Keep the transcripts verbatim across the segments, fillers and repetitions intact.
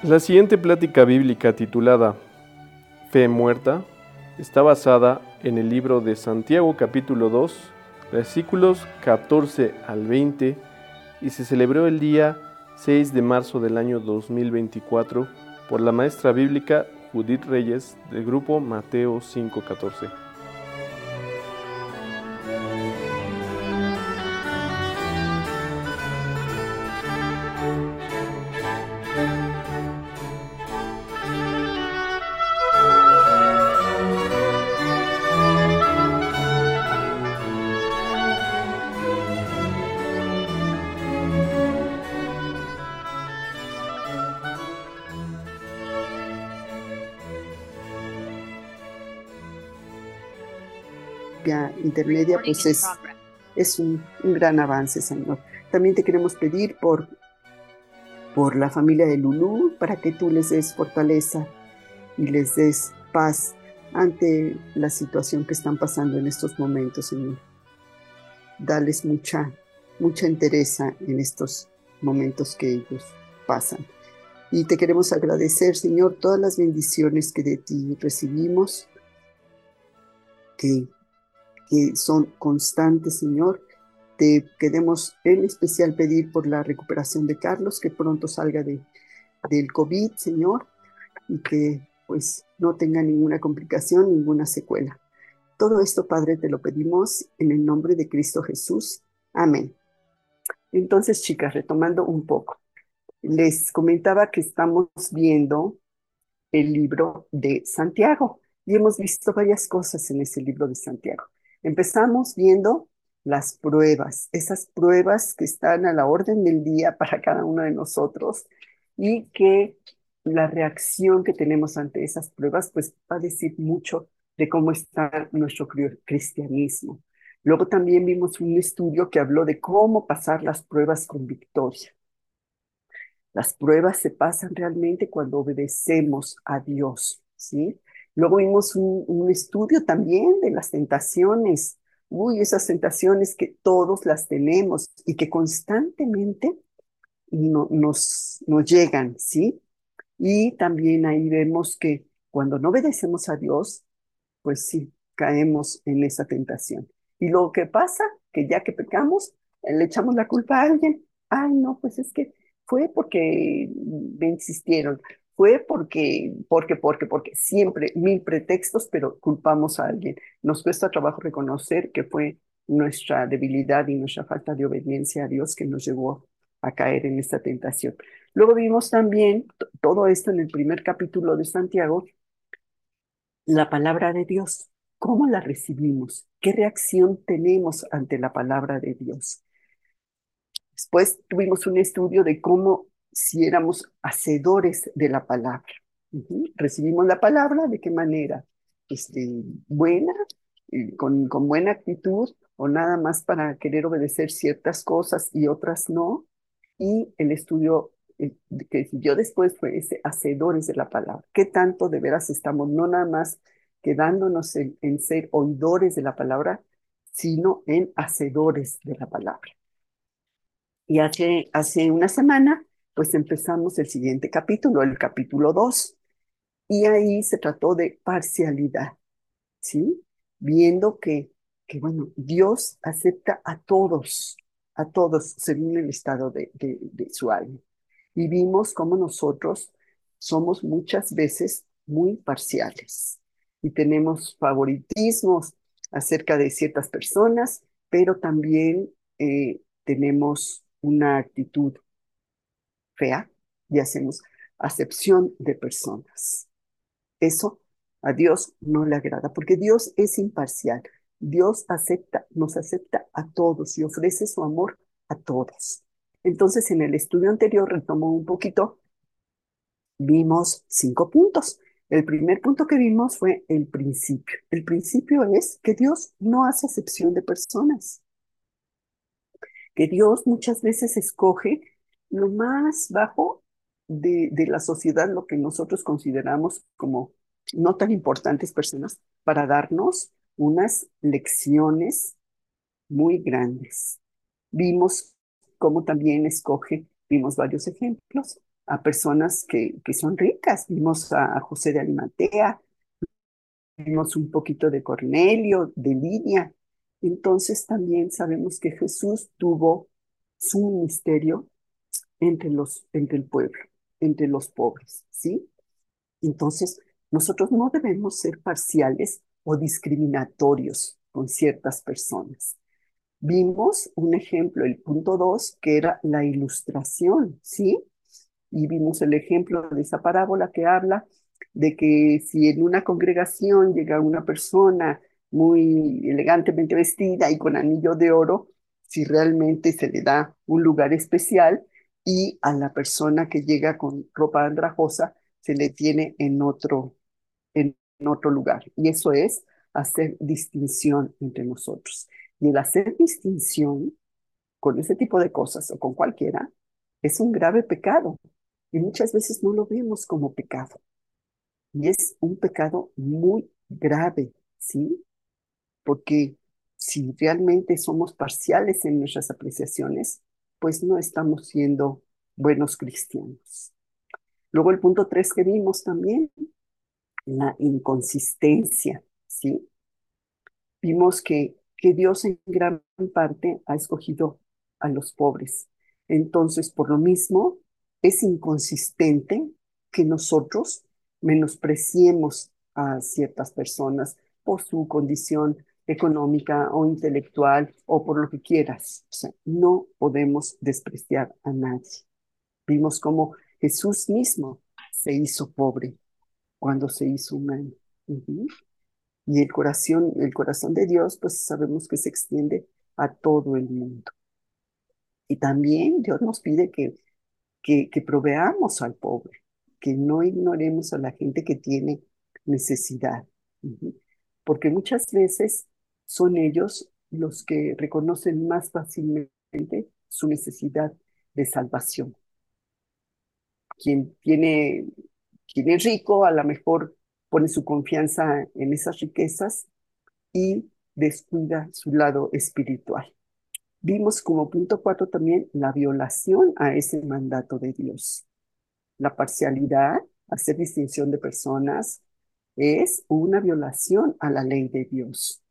La siguiente plática bíblica titulada Fe Muerta está basada en el libro de Santiago capítulo dos, versículos catorce al veinte, y se celebró el día seis de marzo del año dos mil veinticuatro por la maestra bíblica Judith Reyes del grupo Mateo cinco catorce. Intermedia, pues es, es un, un gran avance, Señor. También te queremos pedir por, por la familia de Lulú, para que tú les des fortaleza y les des paz ante la situación que están pasando en estos momentos, Señor. Dales mucha, mucha entereza en estos momentos que ellos pasan. Y te queremos agradecer, Señor, todas las bendiciones que de ti recibimos, que que son constantes, Señor. Te queremos en especial pedir por la recuperación de Carlos, que pronto salga de, del COVID, Señor, y que pues no tenga ninguna complicación, ninguna secuela. Todo esto, Padre, te lo pedimos en el nombre de Cristo Jesús. Amén. Entonces, chicas, retomando un poco, les comentaba que estamos viendo el libro de Santiago y hemos visto varias cosas en ese libro de Santiago. Empezamos viendo las pruebas, esas pruebas que están a la orden del día para cada uno de nosotros y que la reacción que tenemos ante esas pruebas pues va a decir mucho de cómo está nuestro cristianismo. Luego también vimos un estudio que habló de cómo pasar las pruebas con victoria. Las pruebas se pasan realmente cuando obedecemos a Dios, ¿sí? Luego vimos un, un estudio también de las tentaciones. Uy, esas tentaciones que todos las tenemos y que constantemente no, nos, nos llegan, ¿sí? Y también ahí vemos que cuando no obedecemos a Dios, pues sí, caemos en esa tentación. Y lo que pasa, que ya que pecamos, le echamos la culpa a alguien. Ay, no, pues es que fue porque me insistieron, fue porque, porque, porque, porque, siempre mil pretextos, pero culpamos a alguien. Nos cuesta trabajo reconocer que fue nuestra debilidad y nuestra falta de obediencia a Dios que nos llevó a caer en esta tentación. Luego vimos también todo esto en el primer capítulo de Santiago, la palabra de Dios. ¿Cómo la recibimos? ¿Qué reacción tenemos ante la palabra de Dios? Después tuvimos un estudio de cómo si éramos hacedores de la palabra. Uh-huh. Recibimos la palabra, ¿de qué manera? Este, buena, eh, con, con buena actitud, o nada más para querer obedecer ciertas cosas y otras no. Y el estudio eh, que siguió después fue ese hacedores de la palabra. ¿Qué tanto de veras estamos no nada más quedándonos en, en ser oidores de la palabra, sino en hacedores de la palabra? Y hace, hace una semana, pues empezamos el siguiente capítulo, el capítulo dos, y ahí se trató de parcialidad, ¿sí? Viendo que, que bueno, Dios acepta a todos, a todos, según el estado de, de, de su alma. Y vimos cómo nosotros somos muchas veces muy parciales y tenemos favoritismos acerca de ciertas personas, pero también eh, tenemos una actitud fea y hacemos acepción de personas. Eso a Dios no le agrada, porque Dios es imparcial. Dios acepta, nos acepta a todos y ofrece su amor a todos. Entonces, en el estudio anterior, retomo un poquito, vimos cinco puntos. El primer punto que vimos fue el principio. El principio es que Dios no hace acepción de personas, que Dios muchas veces escoge lo más bajo de, de la sociedad, lo que nosotros consideramos como no tan importantes personas, para darnos unas lecciones muy grandes. Vimos cómo también escoge, vimos varios ejemplos, a personas que, que son ricas. Vimos a, a José de Arimatea, vimos un poquito de Cornelio, de Lidia. Entonces también sabemos que Jesús tuvo su ministerio entre los, entre el pueblo, entre los pobres, ¿sí? Entonces, nosotros no debemos ser parciales o discriminatorios con ciertas personas. Vimos un ejemplo, el punto dos, que era la ilustración, ¿sí? Y vimos el ejemplo de esa parábola que habla de que si en una congregación llega una persona muy elegantemente vestida y con anillo de oro, si realmente se le da un lugar especial, y a la persona que llega con ropa andrajosa se le tiene en otro, en otro lugar. Y eso es hacer distinción entre nosotros. Y el hacer distinción con ese tipo de cosas o con cualquiera es un grave pecado. Y muchas veces no lo vemos como pecado. Y es un pecado muy grave, ¿sí? Porque si realmente somos parciales en nuestras apreciaciones, pues no estamos siendo buenos cristianos. Luego el punto tres que vimos también, la inconsistencia, ¿sí? Vimos que, que Dios en gran parte ha escogido a los pobres. Entonces, por lo mismo, es inconsistente que nosotros menospreciemos a ciertas personas por su condición económica o intelectual o por lo que quieras. O sea, no podemos despreciar a nadie. Vimos cómo Jesús mismo se hizo pobre cuando se hizo humano. Ujú. Y el corazón, el corazón de Dios, pues sabemos que se extiende a todo el mundo. Y también Dios nos pide que, que, que proveamos al pobre, que no ignoremos a la gente que tiene necesidad. Ujú. Porque muchas veces son ellos los que reconocen más fácilmente su necesidad de salvación. Quien tiene, quien es rico, a lo mejor pone su confianza en esas riquezas y descuida su lado espiritual. Vimos como punto cuatro también la violación a ese mandato de Dios. La parcialidad, hacer distinción de personas, es una violación a la ley de Dios.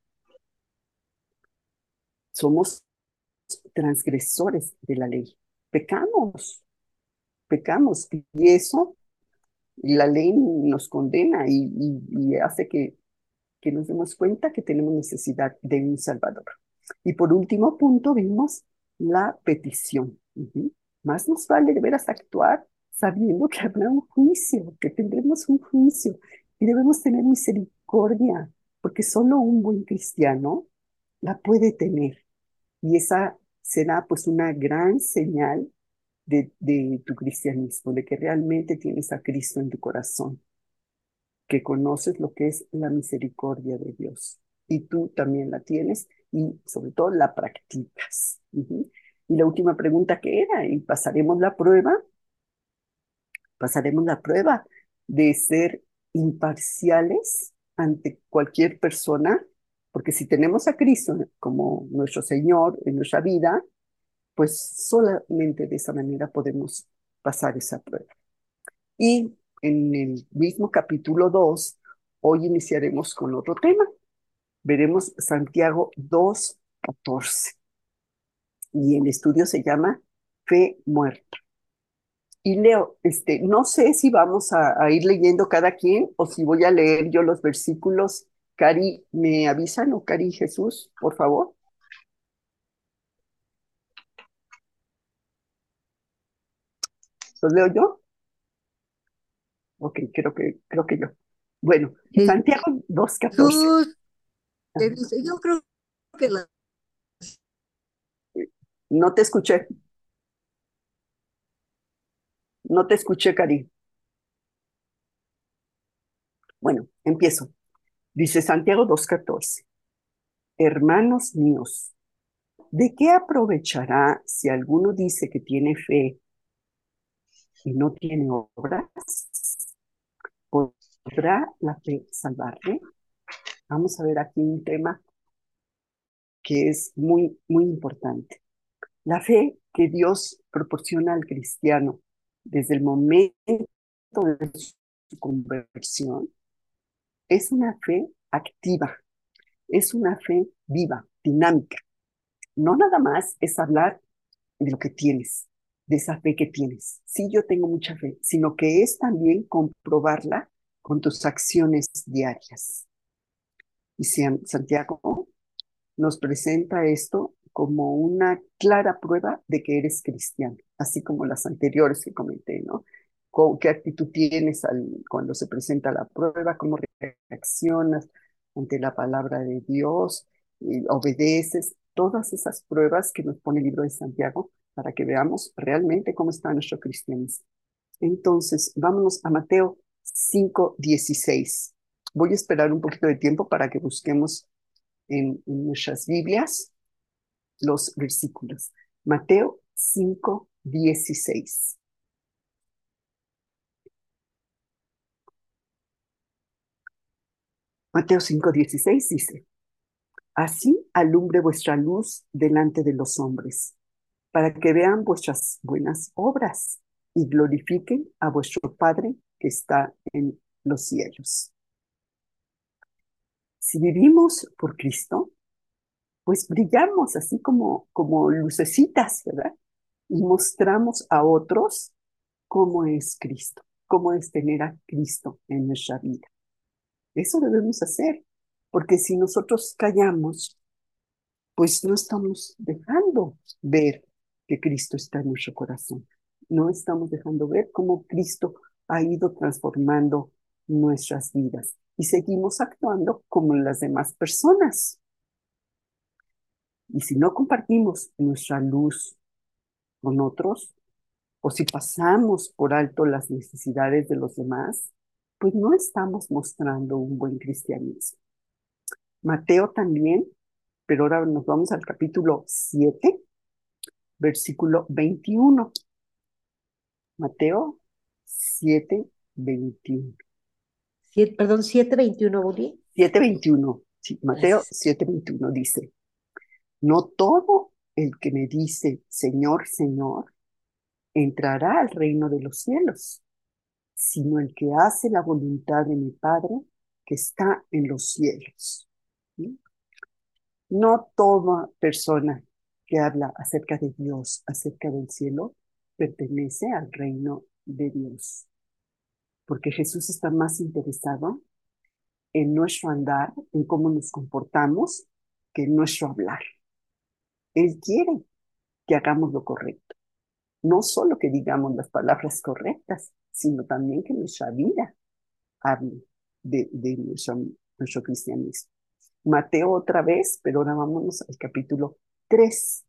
Somos transgresores de la ley. Pecamos, pecamos. Y eso, la ley nos condena y, y, y hace que, que nos demos cuenta que tenemos necesidad de un Salvador. Y por último punto vimos la petición. Ujú. Más nos vale de veras actuar sabiendo que habrá un juicio, que tendremos un juicio y debemos tener misericordia, porque solo un buen cristiano la puede tener. Y esa será pues una gran señal de, de tu cristianismo, de que realmente tienes a Cristo en tu corazón, que conoces lo que es la misericordia de Dios. Y tú también la tienes y sobre todo la practicas. Ujú. Y la última pregunta que era, y pasaremos la prueba, pasaremos la prueba de ser imparciales ante cualquier persona, porque si tenemos a Cristo como nuestro Señor en nuestra vida, pues solamente de esa manera podemos pasar esa prueba. Y en el mismo capítulo dos, hoy iniciaremos con otro tema. Veremos Santiago dos catorce. Y el estudio se llama Fe Muerta. Y Leo, este, no sé si vamos a, a ir leyendo cada quien o si voy a leer yo los versículos. Cari, ¿me avisan o Cari Jesús, por favor? ¿Los leo yo? Ok, creo que, creo que yo. Bueno, Santiago dos catorce. Jesús te dice, yo creo que la... No te escuché, no te escuché, Cari. Bueno, empiezo. Dice Santiago dos catorce. Hermanos míos, ¿de qué aprovechará si alguno dice que tiene fe y no tiene obras? ¿Podrá la fe salvarle? Vamos a ver aquí un tema que es muy, muy importante. La fe que Dios proporciona al cristiano desde el momento de su conversión, es una fe activa, es una fe viva, dinámica. No nada más es hablar de lo que tienes, de esa fe que tienes. Sí, yo tengo mucha fe, sino que es también comprobarla con tus acciones diarias. Y Santiago nos presenta esto como una clara prueba de que eres cristiano, así como las anteriores que comenté, ¿no? ¿Qué actitud tienes al, cuando se presenta la prueba? ¿Cómo reaccionas ante la palabra de Dios? ¿Y obedeces? Todas esas pruebas que nos pone el libro de Santiago para que veamos realmente cómo está nuestro cristianismo. Entonces, vámonos a Mateo cinco dieciséis. Voy a esperar un poquito de tiempo para que busquemos en, en nuestras Biblias los versículos. Mateo cinco dieciséis. Mateo cinco dieciséis dice, así alumbre vuestra luz delante de los hombres, para que vean vuestras buenas obras y glorifiquen a vuestro Padre que está en los cielos. Si vivimos por Cristo, pues brillamos así como, como lucecitas, ¿verdad? Y mostramos a otros cómo es Cristo, cómo es tener a Cristo en nuestra vida. Eso debemos hacer, porque si nosotros callamos, pues no estamos dejando ver que Cristo está en nuestro corazón. No estamos dejando ver cómo Cristo ha ido transformando nuestras vidas y seguimos actuando como las demás personas. Y si no compartimos nuestra luz con otros, o si pasamos por alto las necesidades de los demás, pues no estamos mostrando un buen cristianismo. Mateo también, pero ahora nos vamos al capítulo siete, versículo veintiuno. Mateo siete, veintiuno. Siete, perdón, siete veintiuno, Uri. siete veintiuno. Sí, Mateo Gracias. siete veintiuno dice, no todo el que me dice, Señor, Señor, entrará al reino de los cielos, sino el que hace la voluntad de mi Padre que está en los cielos. ¿Sí? No toda persona que habla acerca de Dios, acerca del cielo, pertenece al reino de Dios, porque Jesús está más interesado en nuestro andar, en cómo nos comportamos, que en nuestro hablar. Él quiere que hagamos lo correcto. No solo que digamos las palabras correctas, sino también que nuestra vida hable de, de nuestro, nuestro cristianismo. Mateo otra vez, pero ahora vámonos al capítulo tres.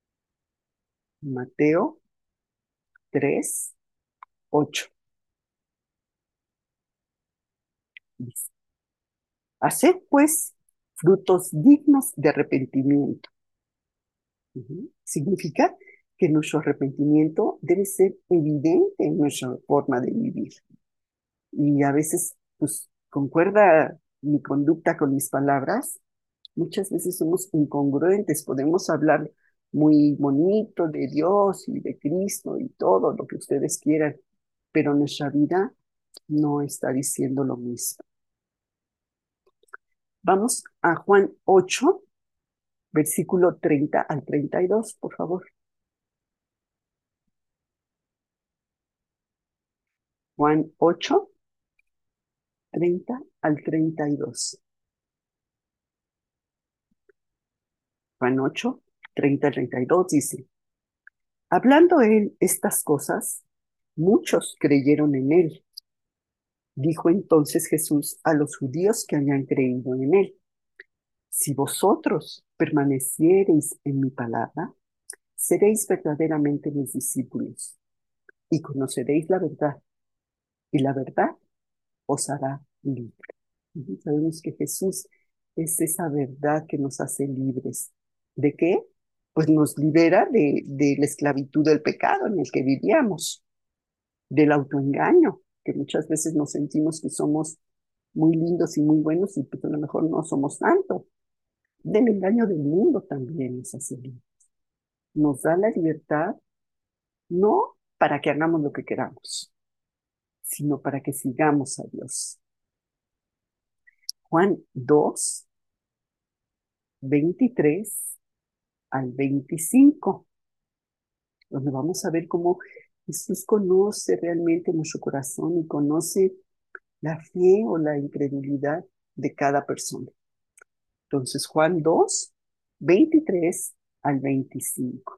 Mateo tres, ocho. Dice, haced pues frutos dignos de arrepentimiento. Uh-huh. Significa que nuestro arrepentimiento debe ser evidente en nuestra forma de vivir. Y a veces, pues, concuerda mi conducta con mis palabras. Muchas veces somos incongruentes, podemos hablar muy bonito de Dios y de Cristo y todo lo que ustedes quieran, pero nuestra vida no está diciendo lo mismo. Vamos a Juan ocho, versículo treinta al treinta y dos, por favor. Juan ocho, treinta al treinta y dos. Juan ocho, treinta al treinta y dos dice, hablando él estas cosas, muchos creyeron en él. Dijo entonces Jesús a los judíos que habían creído en él, si vosotros permaneciereis en mi palabra, seréis verdaderamente mis discípulos y conoceréis la verdad, y la verdad os hará libre. Y sabemos que Jesús es esa verdad que nos hace libres. ¿De qué? Pues nos libera de, de la esclavitud del pecado en el que vivíamos, del autoengaño, que muchas veces nos sentimos que somos muy lindos y muy buenos y pues a lo mejor no somos tanto. Del engaño del mundo también nos hace libres. Nos da la libertad, no para que hagamos lo que queramos, sino para que sigamos a Dios. Juan dos, veintitrés al veinticinco, donde vamos a ver cómo Jesús conoce realmente nuestro corazón y conoce la fe o la incredulidad de cada persona. Entonces, Juan dos, veintitrés al veinticinco.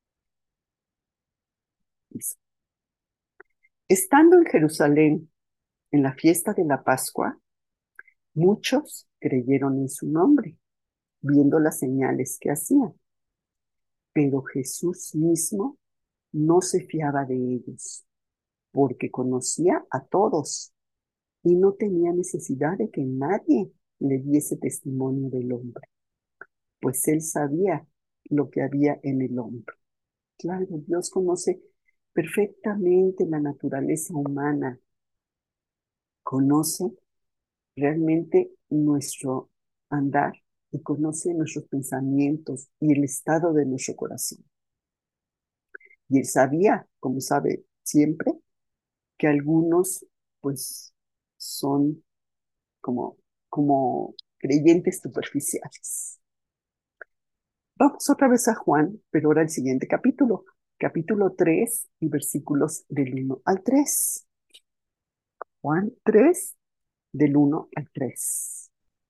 Dice: Estando en Jerusalén en la fiesta de la Pascua, muchos creyeron en su nombre, viendo las señales que hacía. Pero Jesús mismo no se fiaba de ellos, porque conocía a todos y no tenía necesidad de que nadie le diese testimonio del hombre, pues él sabía lo que había en el hombre. Claro, Dios conoce perfectamente la naturaleza humana, conoce realmente nuestro andar y conoce nuestros pensamientos y el estado de nuestro corazón. Y él sabía, como sabe siempre, que algunos pues son como, como creyentes superficiales. Vamos otra vez a Juan, pero ahora el siguiente capítulo, capítulo tres y versículos del uno al tres. Juan tres, del uno al tres.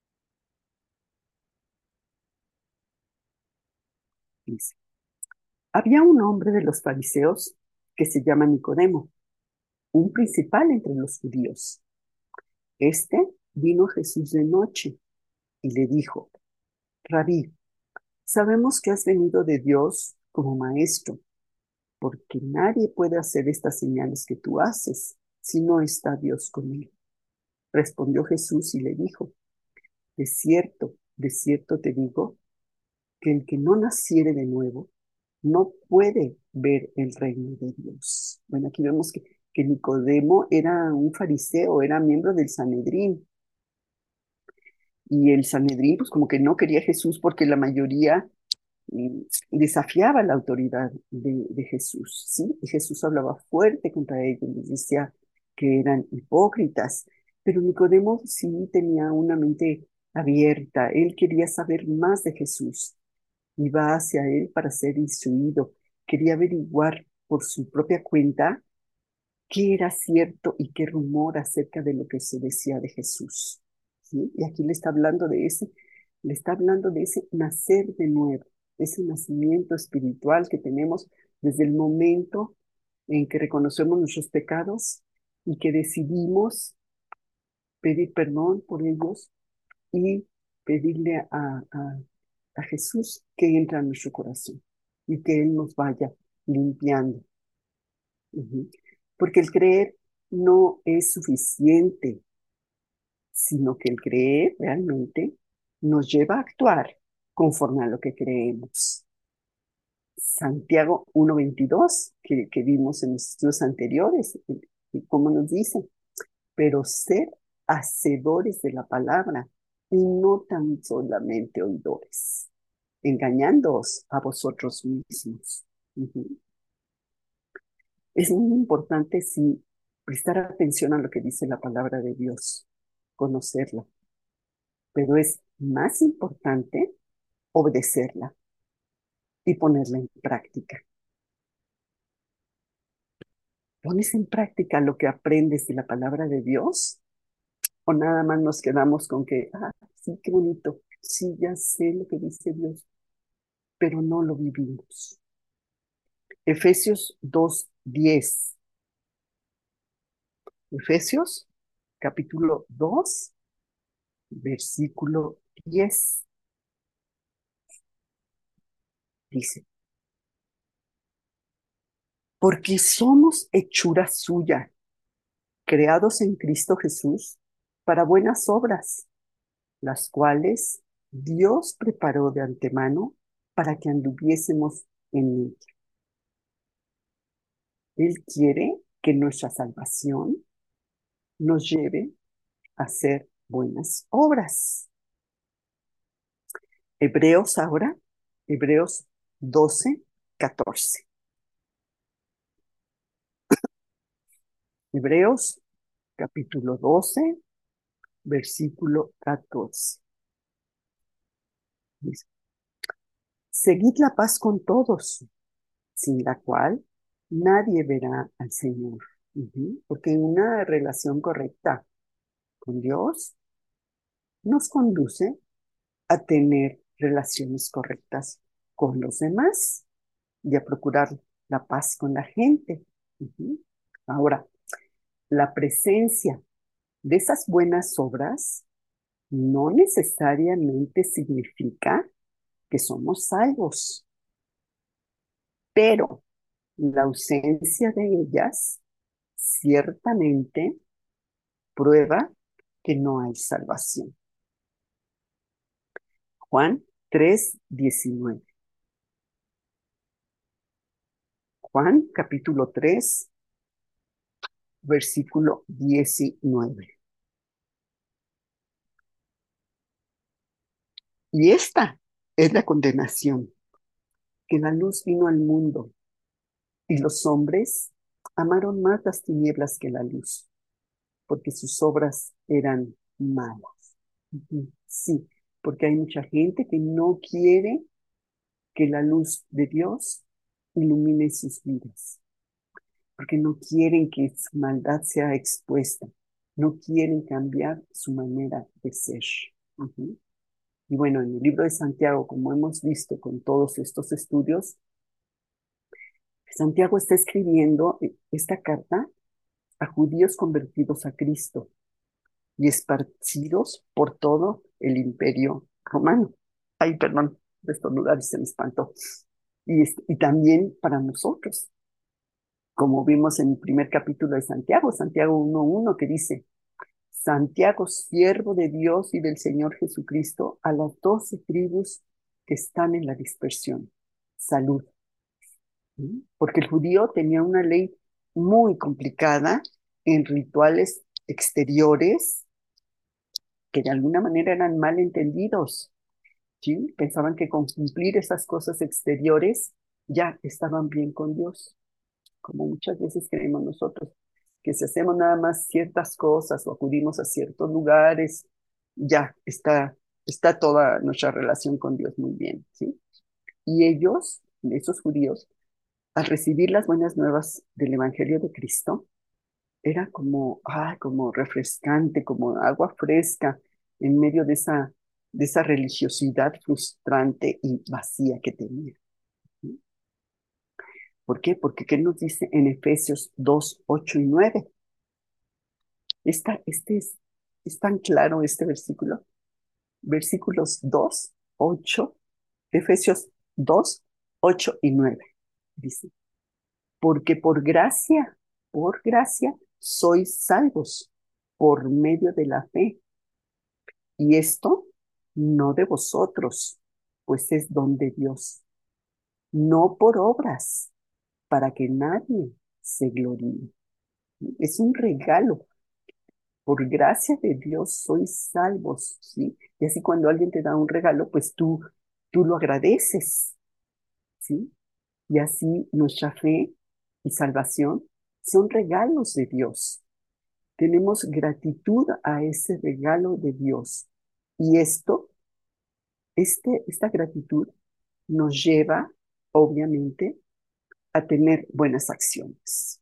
Dice: Había un hombre de los fariseos que se llama Nicodemo, un principal entre los judíos. Este vino a Jesús de noche y le dijo: Rabí, sabemos que has venido de Dios como maestro, porque nadie puede hacer estas señales que tú haces si no está Dios con él. Respondió Jesús y le dijo: De cierto, de cierto te digo, que el que no naciere de nuevo no puede ver el reino de Dios. Bueno, aquí vemos que, que Nicodemo era un fariseo, era miembro del Sanedrín. Y el Sanedrín, pues como que no quería a Jesús porque la mayoría mm, desafiaba la autoridad de, de Jesús, ¿sí? Y Jesús hablaba fuerte contra ellos, les decía que eran hipócritas. Pero Nicodemo sí tenía una mente abierta, él quería saber más de Jesús, iba hacia él para ser instruido, quería averiguar por su propia cuenta qué era cierto y qué rumor acerca de lo que se decía de Jesús. ¿Sí? Y aquí le está hablando de ese, le está hablando de ese nacer de nuevo, ese nacimiento espiritual que tenemos desde el momento en que reconocemos nuestros pecados y que decidimos pedir perdón por ellos y pedirle a, a, a Jesús que entre a nuestro corazón y que Él nos vaya limpiando. Ujú. Porque el creer no es suficiente, sino que el creer realmente nos lleva a actuar conforme a lo que creemos. Santiago uno veintidós, que, que vimos en los estudios anteriores, como nos dice: pero ser hacedores de la palabra y no tan solamente oidores, engañándoos a vosotros mismos. Ujú. Es muy importante, sí, prestar atención a lo que dice la palabra de Dios, conocerla, pero es más importante obedecerla y ponerla en práctica. ¿Pones en práctica lo que aprendes de la palabra de Dios? ¿O nada más nos quedamos con que, ah, sí, qué bonito, sí, ya sé lo que dice Dios, pero no lo vivimos? Efesios dos diez. Efesios capítulo dos, versículo diez. Dice: Porque somos hechura suya, creados en Cristo Jesús para buenas obras, las cuales Dios preparó de antemano para que anduviésemos en ella. Él quiere que nuestra salvación nos lleve a hacer buenas obras. Hebreos ahora, Hebreos doce, catorce. Hebreos capítulo doce, versículo catorce. Dice, seguid la paz con todos, sin la cual nadie verá al Señor. Ujú. Porque una relación correcta con Dios nos conduce a tener relaciones correctas con los demás y a procurar la paz con la gente. Ujú. Ahora, la presencia de esas buenas obras no necesariamente significa que somos salvos, pero la ausencia de ellas ciertamente prueba que no hay salvación. Juan tres diecinueve. Juan capítulo tres, versículo diecinueve. Y esta es la condenación, que la luz vino al mundo y los hombres amaron más las tinieblas que la luz, porque sus obras eran malas. Ujú. Sí, porque hay mucha gente que no quiere que la luz de Dios ilumine sus vidas, porque no quieren que su maldad sea expuesta, no quieren cambiar su manera de ser. Ujú. Y bueno, en el libro de Santiago, como hemos visto con todos estos estudios, Santiago está escribiendo esta carta a judíos convertidos a Cristo y esparcidos por todo el imperio romano. Ay, perdón, de estornudar y se me espantó. Y, es- y también para nosotros, como vimos en el primer capítulo de Santiago, Santiago uno uno, que dice, Santiago, siervo de Dios y del Señor Jesucristo, a las doce tribus que están en la dispersión. Salud. ¿Mm? Porque el judío tenía una ley muy complicada en rituales exteriores que de alguna manera eran mal entendidos. ¿Sí? Pensaban que con cumplir esas cosas exteriores ya estaban bien con Dios, como muchas veces creemos nosotros, que si hacemos nada más ciertas cosas o acudimos a ciertos lugares, ya está, está toda nuestra relación con Dios muy bien, ¿sí? Y ellos, esos judíos, al recibir las buenas nuevas del Evangelio de Cristo, era como, ah, como refrescante, como agua fresca en medio de esa, de esa religiosidad frustrante y vacía que tenía. ¿Sí? ¿Por qué? Porque ¿qué nos dice en Efesios dos ocho y nueve? Esta, este es, es tan claro este versículo. Versículos dos ocho, Efesios dos ocho y nueve. Dice, porque por gracia, por gracia, sois salvos por medio de la fe. Y esto no de vosotros, pues es don de Dios, no por obras, para que nadie se gloríe. Es un regalo. Por gracia de Dios sois salvos, ¿sí? Y así cuando alguien te da un regalo, pues tú, tú lo agradeces, ¿sí? Y así nuestra fe y salvación son regalos de Dios. Tenemos gratitud a ese regalo de Dios. Y esto, este, esta gratitud nos lleva, obviamente, a tener buenas acciones.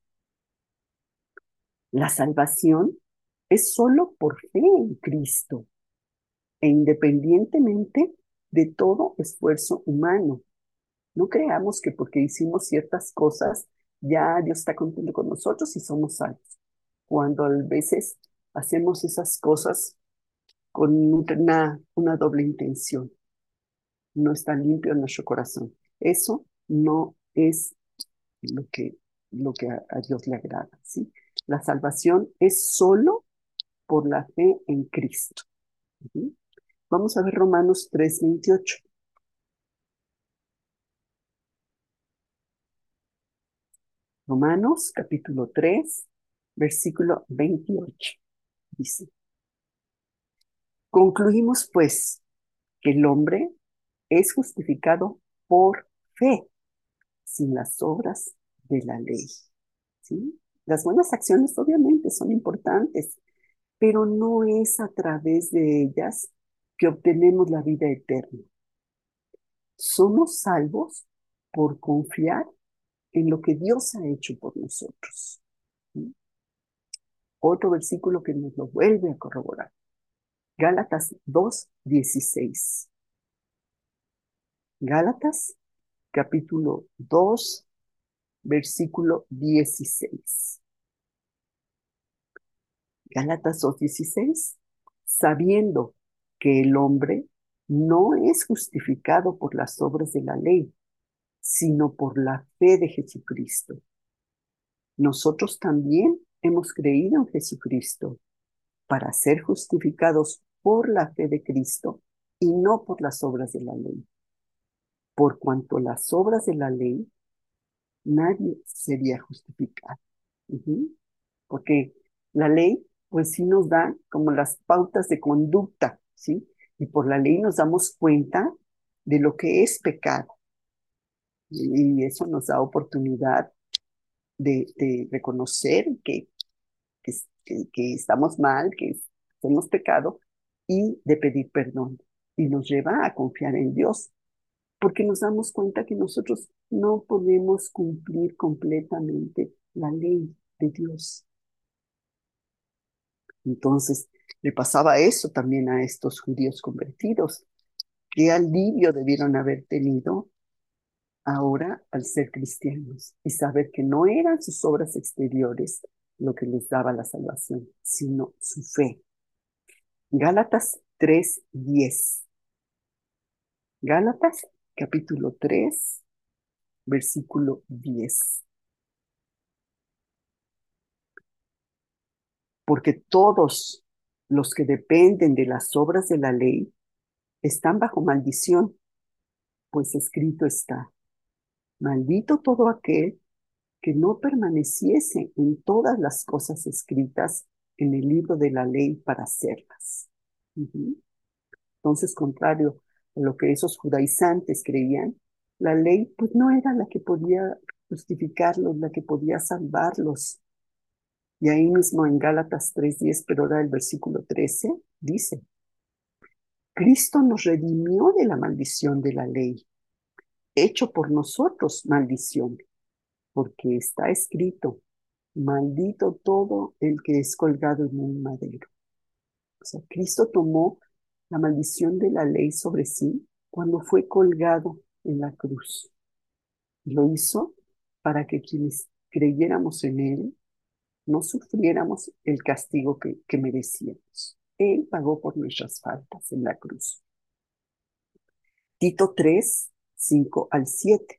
La salvación es solo por fe en Cristo e independientemente de todo esfuerzo humano. No creamos que porque hicimos ciertas cosas ya Dios está contento con nosotros y somos salvos. Cuando a veces hacemos esas cosas con una, una doble intención, no está limpio nuestro corazón. Eso no es lo que, lo que a, a Dios le agrada, ¿sí? La salvación es solo por la fe en Cristo. ¿Sí? Vamos a ver Romanos tres veintiocho. Romanos capítulo tres, versículo veintiocho. Dice, concluimos pues que el hombre es justificado por fe, sin las obras de la ley. ¿Sí? Las buenas acciones obviamente son importantes, pero no es a través de ellas que obtenemos la vida eterna. Somos salvos por confiar en lo que Dios ha hecho por nosotros. ¿Sí? Otro versículo que nos lo vuelve a corroborar. Gálatas dos dieciséis. Gálatas capítulo dos, versículo dieciséis. Gálatas dos dieciséis. Sabiendo que el hombre no es justificado por las obras de la ley, sino por la fe de Jesucristo. Nosotros también hemos creído en Jesucristo para ser justificados por la fe de Cristo y no por las obras de la ley. Por cuanto las obras de la ley, nadie sería justificado. Uh-huh. Porque la ley, pues sí nos da como las pautas de conducta, ¿sí? Y por la ley nos damos cuenta de lo que es pecado. Y eso nos da oportunidad de, de reconocer que, que, que, que estamos mal, que hemos pecado y de pedir perdón. Y nos lleva a confiar en Dios, porque nos damos cuenta que nosotros no podemos cumplir completamente la ley de Dios. Entonces, le pasaba eso también a estos judíos convertidos. Qué alivio debieron haber tenido ahora al ser cristianos y saber que no eran sus obras exteriores lo que les daba la salvación, sino su fe. Gálatas tres diez. Gálatas capítulo tres, versículo diez. Porque todos los que dependen de las obras de la ley están bajo maldición, pues escrito está: maldito todo aquel que no permaneciese en todas las cosas escritas en el libro de la ley para hacerlas. Uh-huh. Entonces, contrario a lo que esos judaizantes creían, la ley pues no era la que podía justificarlos, la que podía salvarlos. Y ahí mismo en Gálatas tres diez, pero ahora el versículo trece, dice: Cristo nos redimió de la maldición de la ley, hecho por nosotros maldición, porque está escrito: maldito todo el que es colgado en un madero. O sea, Cristo tomó la maldición de la ley sobre sí cuando fue colgado en la cruz. Lo hizo para que quienes creyéramos en Él no sufriéramos el castigo que, que merecíamos. Él pagó por nuestras faltas en la cruz. Tito tres, cinco al siete.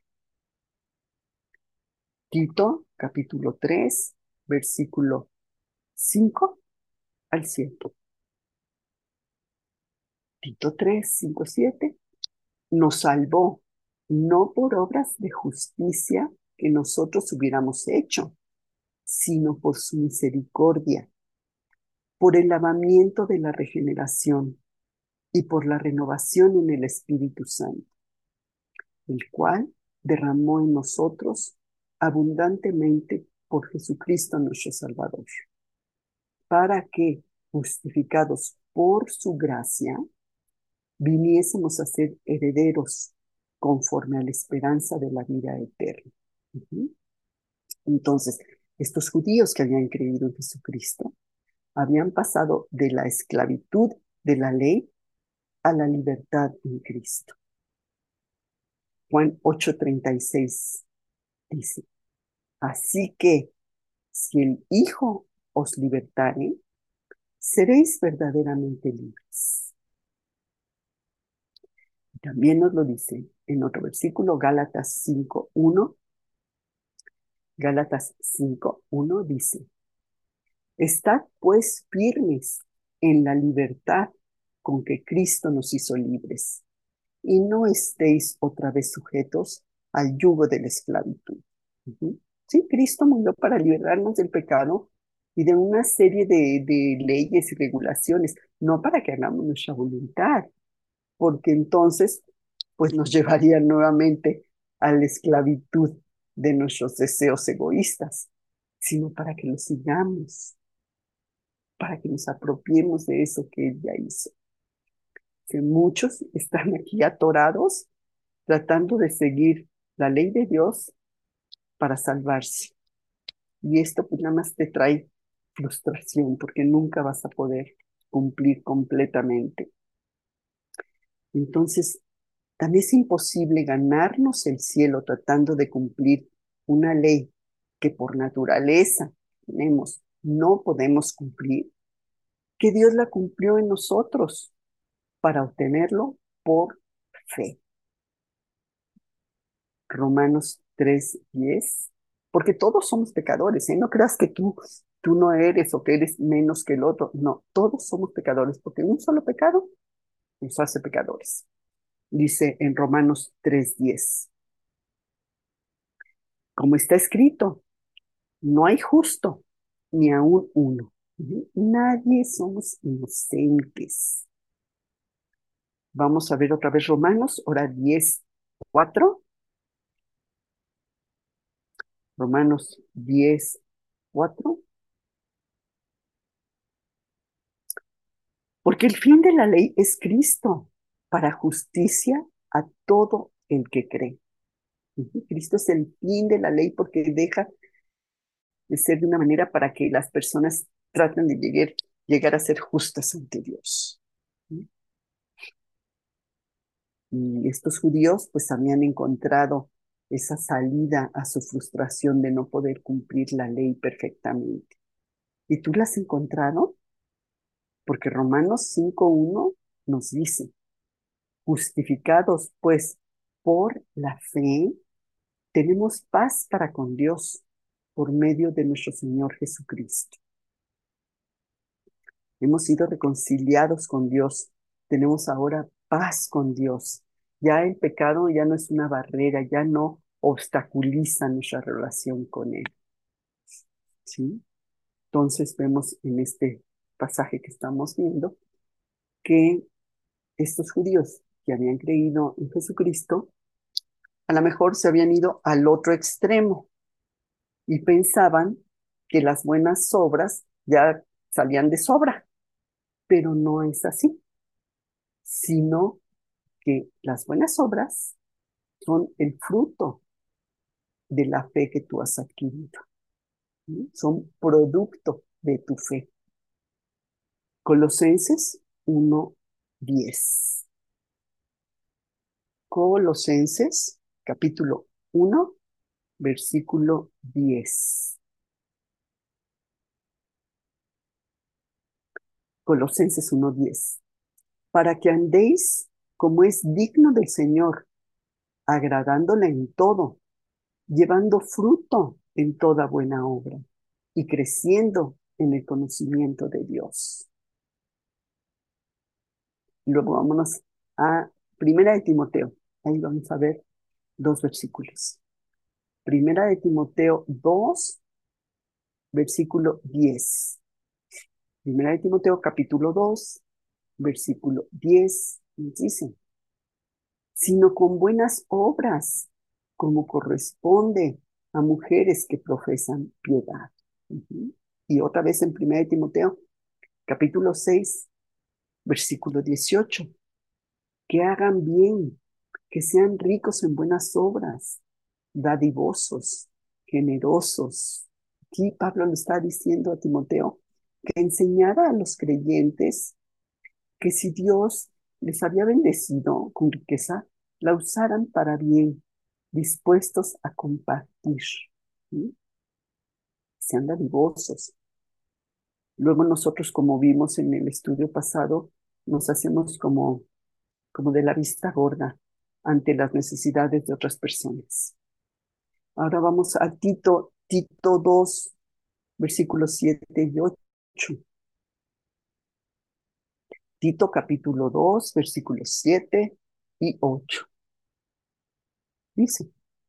Tito, capítulo tres, versículo cinco al siete. Tito tres, cinco, siete. Nos salvó, no por obras de justicia que nosotros hubiéramos hecho, sino por su misericordia, por el lavamiento de la regeneración y por la renovación en el Espíritu Santo, el cual derramó en nosotros abundantemente por Jesucristo nuestro Salvador, para que, justificados por su gracia, viniésemos a ser herederos conforme a la esperanza de la vida eterna. Uh-huh. Entonces, estos judíos que habían creído en Jesucristo habían pasado de la esclavitud de la ley a la libertad en Cristo. Juan ocho treinta y seis dice: así que si el Hijo os libertare, seréis verdaderamente libres. También nos lo dice en otro versículo, Gálatas cinco uno. Gálatas cinco uno dice: estad pues firmes en la libertad con que Cristo nos hizo libres, y no estéis otra vez sujetos al yugo de la esclavitud. Uh-huh. Sí, Cristo murió para liberarnos del pecado y de una serie de, de leyes y regulaciones, no para que hagamos nuestra voluntad, porque entonces pues nos llevaría nuevamente a la esclavitud de nuestros deseos egoístas, sino para que lo sigamos, para que nos apropiemos de eso que Él ya hizo. Que muchos están aquí atorados tratando de seguir la ley de Dios para salvarse. Y esto pues nada más te trae frustración porque nunca vas a poder cumplir completamente. Entonces, tan es imposible ganarnos el cielo tratando de cumplir una ley que por naturaleza tenemos, no podemos cumplir, que Dios la cumplió en nosotros para obtenerlo por fe. Romanos tres diez, porque todos somos pecadores, ¿eh? No creas que tú, tú no eres o que eres menos que el otro. No, todos somos pecadores, porque un solo pecado nos hace pecadores. Dice en Romanos tres diez, como está escrito, no hay justo, ni aún uno. Ujú. Nadie somos inocentes. Vamos a ver otra vez Romanos, ahora diez cuatro. Romanos diez cuatro. Porque el fin de la ley es Cristo, para justicia a todo el que cree. Ujú. Cristo es el fin de la ley porque deja de ser de una manera para que las personas traten de llegar, llegar a ser justas ante Dios. ¿Sí? Y estos judíos pues habían encontrado esa salida a su frustración de no poder cumplir la ley perfectamente. ¿Y tú la has encontrado? Porque Romanos cinco uno nos dice, justificados pues por la fe, tenemos paz para con Dios por medio de nuestro Señor Jesucristo. Hemos sido reconciliados con Dios, tenemos ahora paz con Dios. Ya el pecado ya no es una barrera, ya no obstaculiza nuestra relación con Él. ¿Sí? Entonces vemos en este pasaje que estamos viendo que estos judíos que habían creído en Jesucristo, a lo mejor se habían ido al otro extremo y pensaban que las buenas obras ya salían de sobra, pero no es así, sino que las buenas obras son el fruto de la fe que tú has adquirido, ¿sí? Son producto de tu fe. Colosenses uno diez. Colosenses capítulo uno, versículo diez. Colosenses uno diez. Para que andéis como es digno del Señor, agradándole en todo, llevando fruto en toda buena obra y creciendo en el conocimiento de Dios. Luego vámonos a Primera de Timoteo. Ahí vamos a ver dos versículos. Primera de Timoteo dos, versículo diez. Primera de Timoteo capítulo dos, versículo diez, nos dice, sino con buenas obras, como corresponde a mujeres que profesan piedad. Uh-huh. Y otra vez en Primera de Timoteo, capítulo seis, versículo dieciocho, que hagan bien, que sean ricos en buenas obras, dadivosos, generosos. Aquí Pablo le está diciendo a Timoteo que enseñara a los creyentes que si Dios les había bendecido con riqueza, la usaran para bien, dispuestos a compartir. ¿Sí? Sean dadivosos. Luego nosotros, como vimos en el estudio pasado, nos hacemos como, como de la vista gorda ante las necesidades de otras personas. Ahora vamos a Tito, Tito dos, versículos siete y ocho. Tito capítulo dos, versículos siete y ocho. Dice,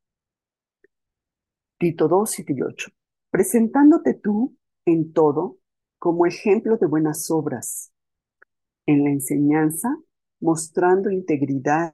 Tito dos, siete y ocho. Presentándote tú en todo como ejemplo de buenas obras, en la enseñanza, mostrando integridad,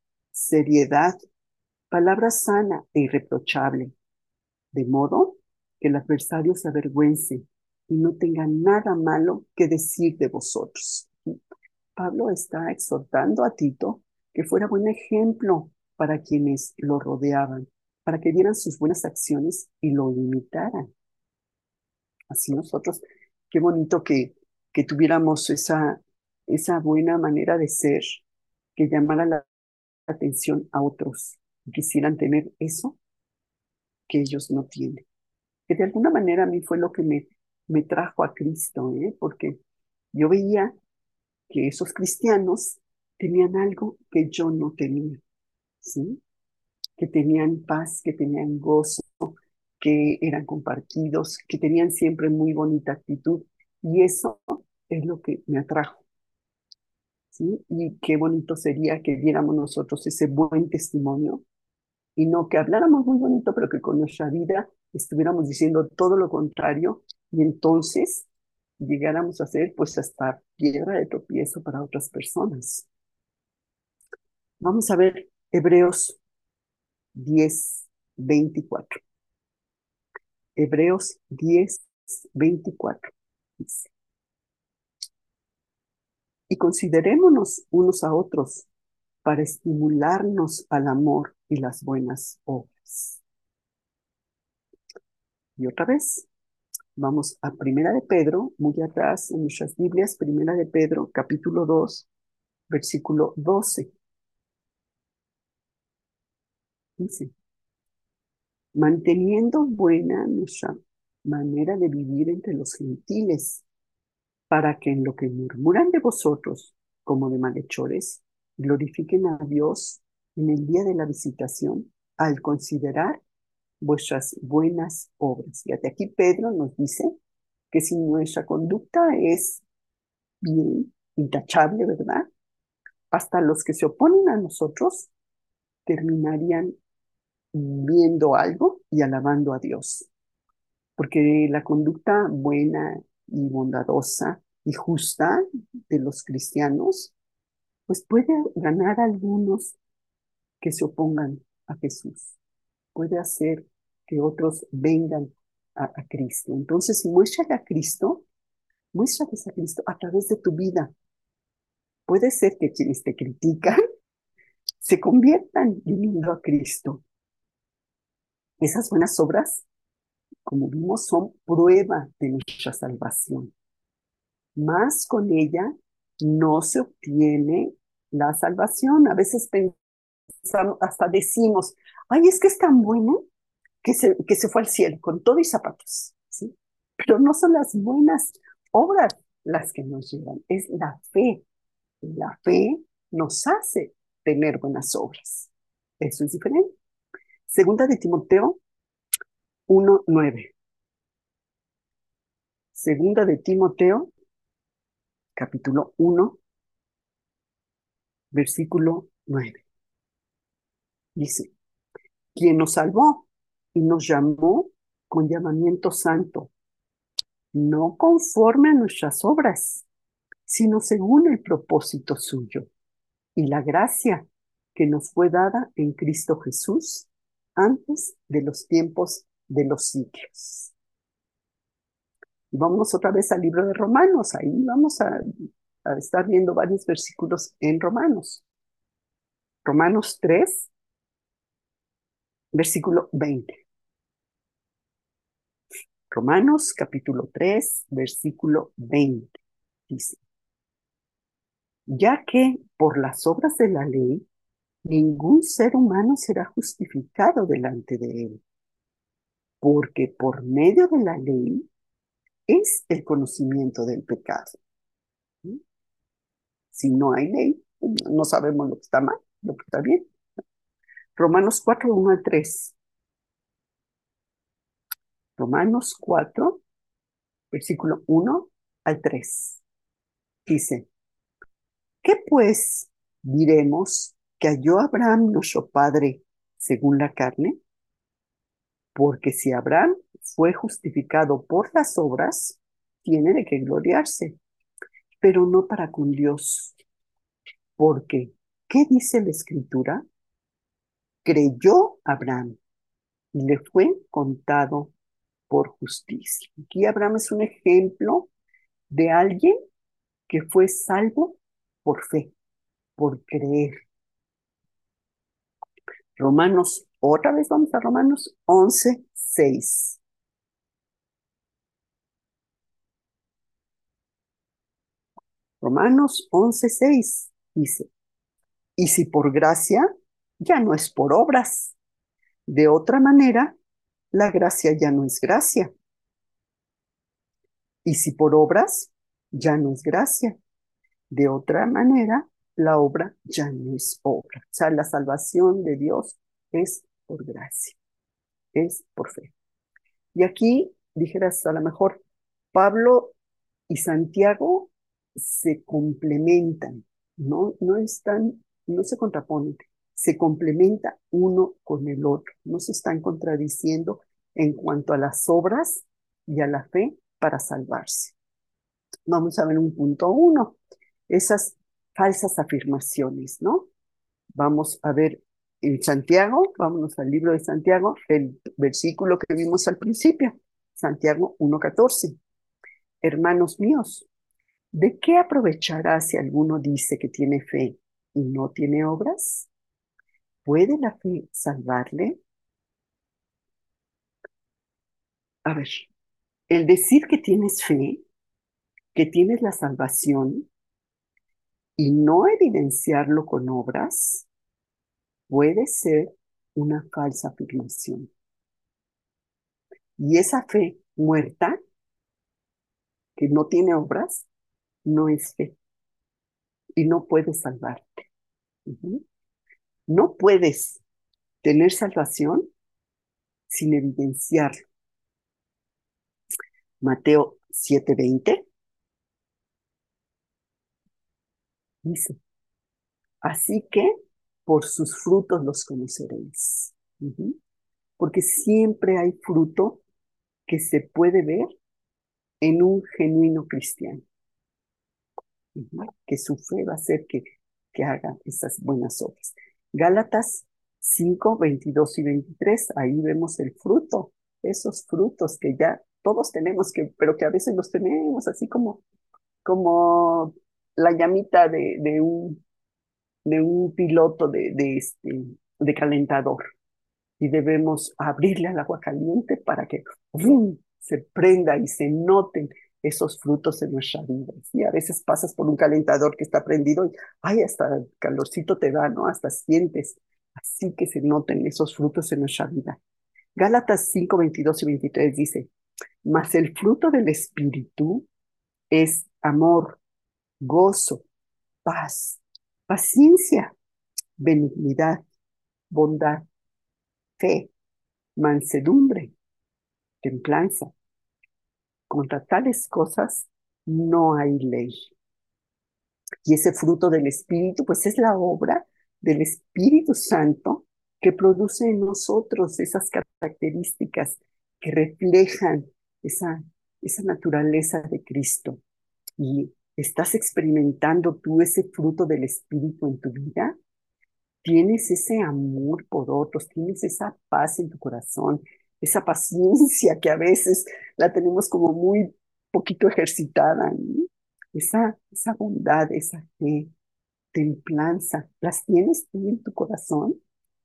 seriedad, palabra sana e irreprochable, de modo que el adversario se avergüence y no tenga nada malo que decir de vosotros. Pablo está exhortando a Tito que fuera buen ejemplo para quienes lo rodeaban, para que vieran sus buenas acciones y lo imitaran. Así nosotros, qué bonito que, que tuviéramos esa, esa buena manera de ser, que llamara la atención a otros y quisieran tener eso que ellos no tienen. Que de alguna manera a mí fue lo que me, me trajo a Cristo, ¿eh? Porque yo veía que esos cristianos tenían algo que yo no tenía, ¿sí? Que tenían paz, que tenían gozo, que eran compartidos, que tenían siempre muy bonita actitud. Y eso es lo que me atrajo, ¿sí? Y qué bonito sería que viéramos nosotros ese buen testimonio y no que habláramos muy bonito, pero que con nuestra vida estuviéramos diciendo todo lo contrario y entonces llegáramos a ser pues hasta piedra de tropiezo para otras personas. Vamos a ver Hebreos diez veinticuatro. Hebreos diez veinticuatro dice: y considerémonos unos a otros para estimularnos al amor y las buenas obras. Y otra vez, vamos a Primera de Pedro, muy atrás en nuestras Biblias, Primera de Pedro, capítulo dos, versículo doce. Dice: manteniendo buena nuestra manera de vivir entre los gentiles, para que en lo que murmuran de vosotros, como de malhechores, glorifiquen a Dios en el día de la visitación, al considerar vuestras buenas obras. Fíjate, aquí Pedro nos dice que si nuestra conducta es bien, intachable, ¿verdad? Hasta los que se oponen a nosotros terminarían viendo algo y alabando a Dios. Porque la conducta buena y bondadosa y justa de los cristianos, pues puede ganar a algunos que se opongan a Jesús. Puede hacer que otros vengan a, a Cristo. Entonces, si muéstrale a Cristo, muéstrales a Cristo a través de tu vida. Puede ser que quienes te critican se conviertan viniendo a Cristo. Esas buenas obras, como vimos, son prueba de nuestra salvación. Más con ella no se obtiene la salvación. A veces pensamos, hasta decimos, ay, es que es tan bueno que se, que se fue al cielo con todo y zapatos, ¿sí? Pero no son las buenas obras las que nos llevan, es la fe. La fe nos hace tener buenas obras. Eso es diferente. Segunda de Timoteo uno nueve. Segunda de Timoteo, capítulo uno, versículo nueve. Dice: quien nos salvó y nos llamó con llamamiento santo, no conforme a nuestras obras, sino según el propósito suyo y la gracia que nos fue dada en Cristo Jesús antes de los tiempos de los siglos. Y vamos otra vez al libro de Romanos, ahí vamos a, a estar viendo varios versículos en Romanos. Romanos tres, versículo veinte. Romanos capítulo tres, versículo veinte, dice: ya que por las obras de la ley, ningún ser humano será justificado delante de él, porque por medio de la ley es el conocimiento del pecado. ¿Sí? Si no hay ley, no sabemos lo que está mal, lo que está bien. Romanos cuatro, uno al tres. Romanos cuatro, versículo uno al tres. Dice: ¿qué pues diremos que halló Abraham nuestro padre según la carne? Porque si Abraham fue justificado por las obras, tiene de qué gloriarse, pero no para con Dios. Porque, ¿qué dice la Escritura? Creyó Abraham y le fue contado por justicia. Aquí Abraham es un ejemplo de alguien que fue salvo por fe, por creer. Romanos, otra vez vamos a Romanos once, seis. Romanos once, seis dice, y si por gracia, ya no es por obras. De otra manera, la gracia ya no es gracia. Y si por obras, ya no es gracia. De otra manera, la obra ya no es obra. O sea, la salvación de Dios es por gracia, es por fe. Y aquí dijeras, a lo mejor, Pablo y Santiago se complementan, no, no están, no se contraponen, se complementa uno con el otro, no se están contradiciendo en cuanto a las obras y a la fe para salvarse. Vamos a ver un punto uno, esas falsas afirmaciones, ¿no? Vamos a ver en Santiago, vámonos al libro de Santiago, el versículo que vimos al principio, Santiago uno catorce. Hermanos míos, ¿de qué aprovechará si alguno dice que tiene fe y no tiene obras? ¿Puede la fe salvarle? A ver, el decir que tienes fe, que tienes la salvación y no evidenciarlo con obras, puede ser una falsa afirmación. Y esa fe muerta, que no tiene obras, no es fe y no puede salvarte. Uh-huh. No puedes tener salvación sin evidenciarlo. Mateo siete veinte dice, así que por sus frutos los conoceréis. Uh-huh. Porque siempre hay fruto que se puede ver en un genuino cristiano. Uh-huh. Que su fe va a hacer que, que haga esas buenas obras. Gálatas cinco veintidós y veintitrés, ahí vemos el fruto, esos frutos que ya todos tenemos, que, pero que a veces los tenemos así como, como la llamita de, de, un, de un piloto de, de, este, de calentador. Y debemos abrirle al agua caliente para que ¡bum!, se prenda y se noten esos frutos en nuestra vida. Y a veces pasas por un calentador que está prendido y ay, hasta el calorcito te da, ¿no? Hasta sientes. Así que se noten esos frutos en nuestra vida. Gálatas cinco veintidós y veintitrés dice, mas el fruto del Espíritu es amor, gozo, paz, paciencia, benignidad, bondad, fe, mansedumbre, templanza. Contra tales cosas no hay ley. Y ese fruto del Espíritu, pues es la obra del Espíritu Santo que produce en nosotros esas características que reflejan esa, esa naturaleza de Cristo. Y estás experimentando tú ese fruto del Espíritu en tu vida. Tienes ese amor por otros, tienes esa paz en tu corazón, esa paciencia que a veces la tenemos como muy poquito ejercitada, ¿no? Esa, esa bondad, esa fe, templanza, ¿las tienes tú en tu corazón?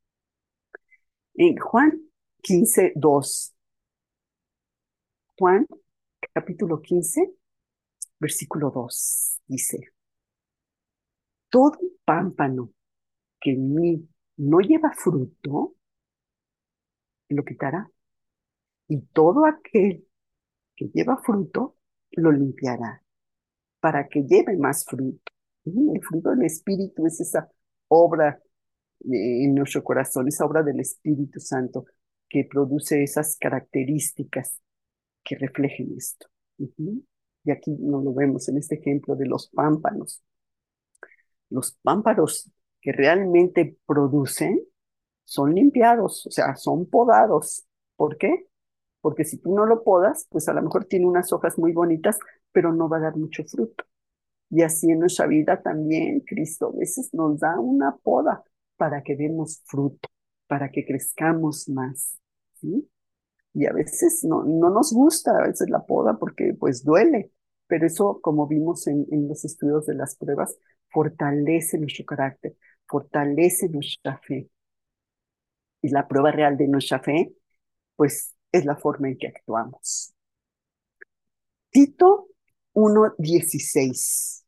En Juan quince dos, Juan capítulo quince, versículo dos, dice, todo pámpano que en mí no lleva fruto, lo quitará. Y todo aquel que lleva fruto, lo limpiará para que lleve más fruto. El fruto del Espíritu es esa obra en nuestro corazón, esa obra del Espíritu Santo que produce esas características que reflejen esto. Uh-huh. Y aquí nos lo vemos en este ejemplo de los pámpanos. Los pámpanos que realmente producen son limpiados, o sea, son podados. ¿Por qué? Porque si tú no lo podas, pues a lo mejor tiene unas hojas muy bonitas, pero no va a dar mucho fruto. Y así en nuestra vida también Cristo a veces nos da una poda para que demos fruto, para que crezcamos más, ¿sí? y a veces no, no nos gusta, a veces la poda porque pues duele, pero eso, como vimos en, en los estudios de las pruebas, fortalece nuestro carácter, fortalece nuestra fe. Y la prueba real de nuestra fe, pues es la forma en que actuamos. Tito uno dieciséis.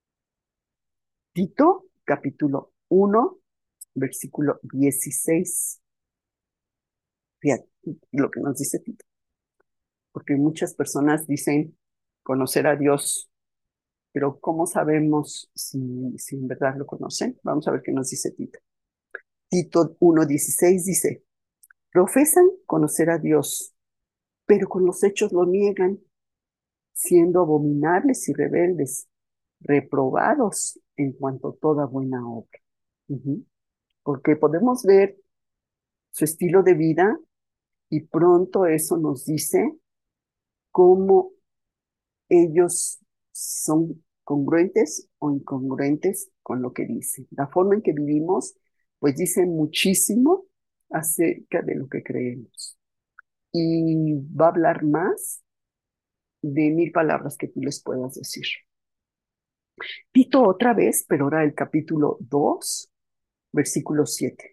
Tito, capítulo uno, versículo dieciséis. Fíjate lo que nos dice Tito. Porque muchas personas dicen conocer a Dios, pero ¿cómo sabemos si, si en verdad lo conocen? Vamos a ver qué nos dice Tito. Tito uno dieciséis dice, profesan conocer a Dios, pero con los hechos lo niegan, siendo abominables y rebeldes, reprobados en cuanto a toda buena obra. Uh-huh. Porque podemos ver su estilo de vida y pronto eso nos dice cómo ellos son congruentes o incongruentes con lo que dicen. La forma en que vivimos, pues dice muchísimo acerca de lo que creemos. Y va a hablar más de mil palabras que tú les puedas decir. Tito otra vez, pero ahora el capítulo dos, versículo siete.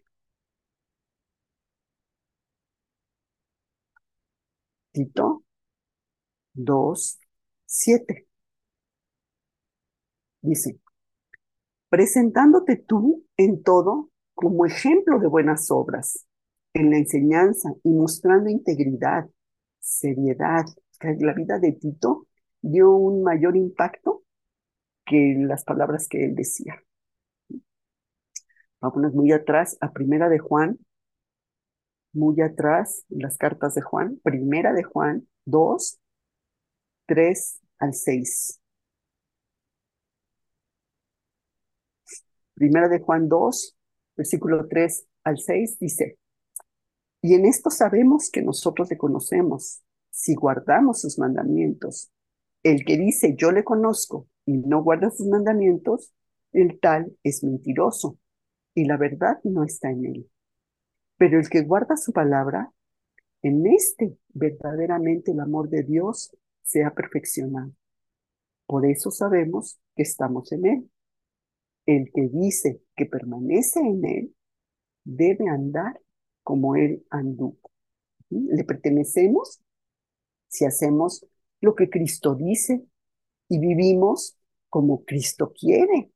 Tito dos, siete. Dice, presentándote tú en todo como ejemplo de buenas obras, en la enseñanza y mostrando integridad, seriedad. La vida de Tito dio un mayor impacto que las palabras que él decía. Vámonos muy atrás a Primera de Juan, muy atrás, las cartas de Juan, Primera de Juan dos, tres al seis. Primera de Juan dos, versículo tres al seis dice, y en esto sabemos que nosotros le conocemos, si guardamos sus mandamientos. El que dice yo le conozco y no guarda sus mandamientos, el tal es mentiroso y la verdad no está en él. Pero el que guarda su palabra, en este verdaderamente el amor de Dios se ha perfeccionado. Por eso sabemos que estamos en él. El que dice que permanece en él debe andar como él anduvo. ¿Sí? Le pertenecemos si hacemos lo que Cristo dice y vivimos como Cristo quiere.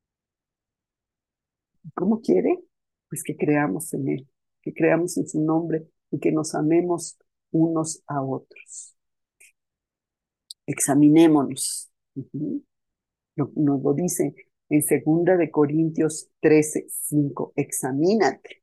¿Cómo quiere? Pues que creamos en él, que creamos en su nombre y que nos amemos unos a otros. Examinémonos. Uh-huh. Nos, nos lo dice en segunda de Corintios trece, cinco. Examínate.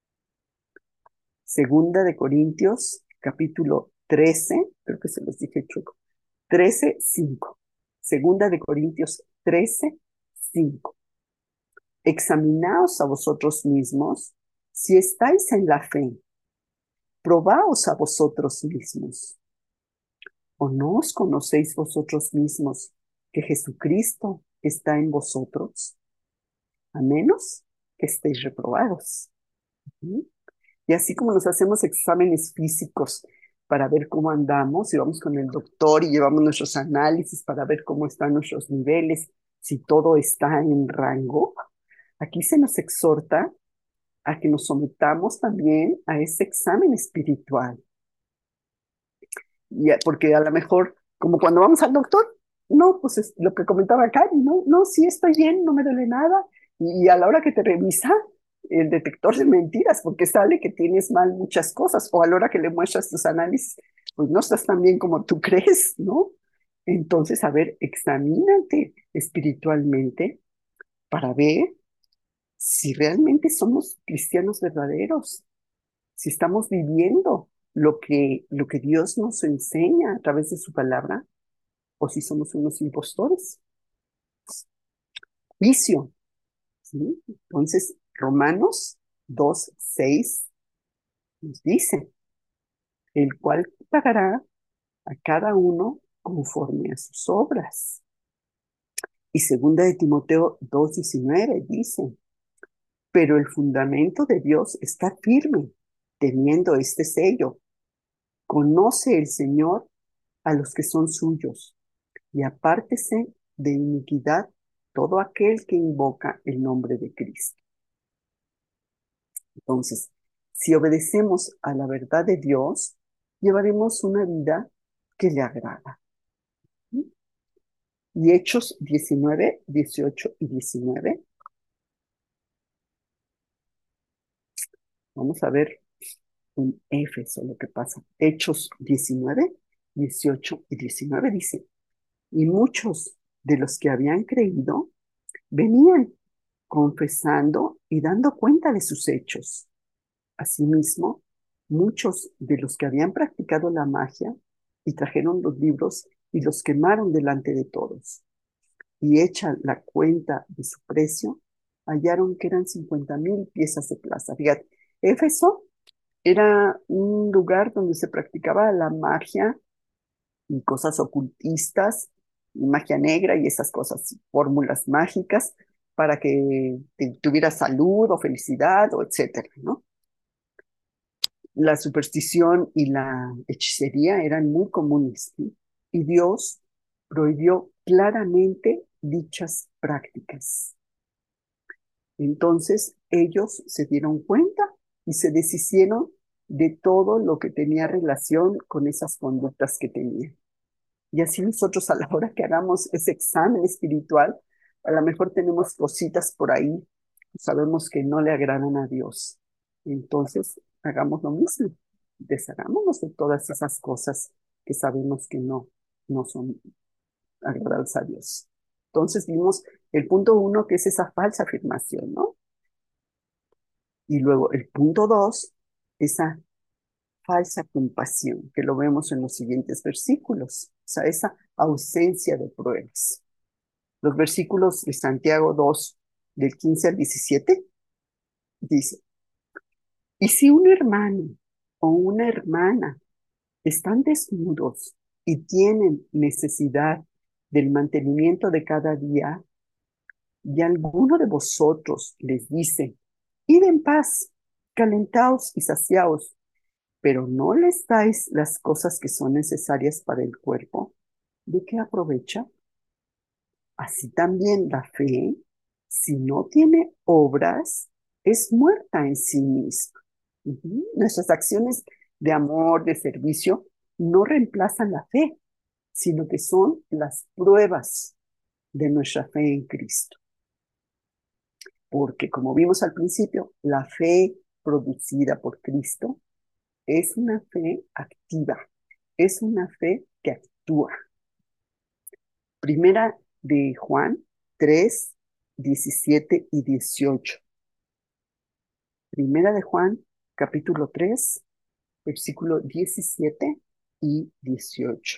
Segunda de Corintios, capítulo trece, creo que se los dije chueco, trece, cinco. Segunda de Corintios trece, cinco. Examinaos a vosotros mismos si estáis en la fe. Probaos a vosotros mismos. ¿O no os conocéis vosotros mismos que Jesucristo está en vosotros? A menos que estéis reprobados. ¿Sí? Y así como nos hacemos exámenes físicos para ver cómo andamos, y vamos con el doctor y llevamos nuestros análisis para ver cómo están nuestros niveles, si todo está en rango, aquí se nos exhorta a que nos sometamos también a ese examen espiritual. Y a, porque a lo mejor, como cuando vamos al doctor, no, pues es lo que comentaba Cari, no, no, sí estoy bien, no me duele nada, y, y a la hora que te revisa, el detector de mentiras, porque sale que tienes mal muchas cosas, o a la hora que le muestras tus análisis, pues no estás tan bien como tú crees, ¿no? Entonces, a ver, examínate espiritualmente para ver si realmente somos cristianos verdaderos, si estamos viviendo lo que, lo que Dios nos enseña a través de su palabra, o si somos unos impostores. Juicio. ¿Sí? Entonces, Romanos dos, seis nos dice, el cual pagará a cada uno conforme a sus obras. Y segunda de Timoteo dos, diecinueve dice, pero el fundamento de Dios está firme, teniendo este sello. Conoce el Señor a los que son suyos, y apártese de iniquidad todo aquel que invoca el nombre de Cristo. Entonces, si obedecemos a la verdad de Dios, llevaremos una vida que le agrada. Y Hechos diecinueve, dieciocho y diecinueve. Vamos a ver en Éfeso lo que pasa. Hechos diecinueve, dieciocho y diecinueve dice, y muchos de los que habían creído venían confesando y dando cuenta de sus hechos. Asimismo, muchos de los que habían practicado la magia y trajeron los libros y los quemaron delante de todos. Y hecha la cuenta de su precio, hallaron que eran cincuenta mil piezas de plata. Fíjate, Éfeso era un lugar donde se practicaba la magia y cosas ocultistas, y magia negra y esas cosas, fórmulas mágicas para que te- tuvieras salud o felicidad o etcétera, ¿no? La superstición y la hechicería eran muy comunes, ¿sí? Y Dios prohibió claramente dichas prácticas. Entonces ellos se dieron cuenta y se deshicieron de todo lo que tenía relación con esas conductas que tenían. Y así nosotros a la hora que hagamos ese examen espiritual, a lo mejor tenemos cositas por ahí, sabemos que no le agradan a Dios. Entonces, hagamos lo mismo, deshagámonos de todas esas cosas que sabemos que no, no son agradables a Dios. Entonces vimos el punto uno, que es esa falsa afirmación, ¿no? Y luego el punto dos, esa falsa compasión, que lo vemos en los siguientes versículos, o sea, esa ausencia de pruebas. Los versículos de Santiago dos, del quince al diecisiete, dice, y si un hermano o una hermana están desnudos y tienen necesidad del mantenimiento de cada día, y alguno de vosotros les dice, id en paz, calentaos y saciaos, pero no les dais las cosas que son necesarias para el cuerpo, ¿de qué aprovecha? Así también la fe, si no tiene obras, es muerta en sí misma. Ujú. Nuestras acciones de amor, de servicio, no reemplazan la fe, sino que son las pruebas de nuestra fe en Cristo. Porque como vimos al principio, la fe producida por Cristo es una fe activa, es una fe que actúa. Primera de Juan tres, diecisiete y dieciocho. Primera de Juan, capítulo tres, versículo diecisiete y dieciocho.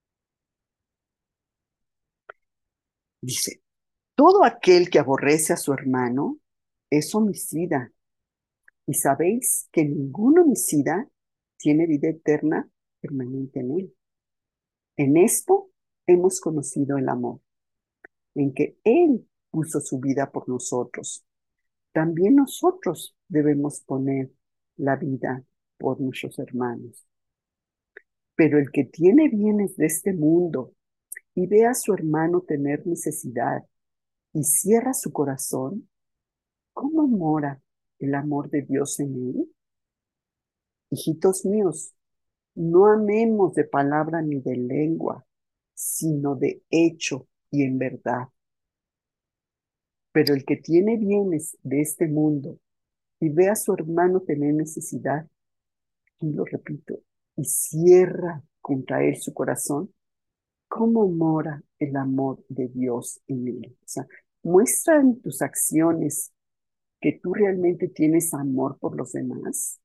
Dice, todo aquel que aborrece a su hermano es homicida, y sabéis que ningún homicida tiene vida eterna permanente en él. En esto hemos conocido el amor, en que Él puso su vida por nosotros. También nosotros debemos poner la vida por nuestros hermanos. Pero el que tiene bienes de este mundo y ve a su hermano tener necesidad y cierra su corazón, ¿cómo mora el amor de Dios en él? Hijitos míos, no amemos de palabra ni de lengua, sino de hecho y en verdad. Pero el que tiene bienes de este mundo y ve a su hermano tener necesidad, y lo repito, y cierra contra él su corazón, ¿cómo mora el amor de Dios en él? O sea, muestra en tus acciones que tú realmente tienes amor por los demás,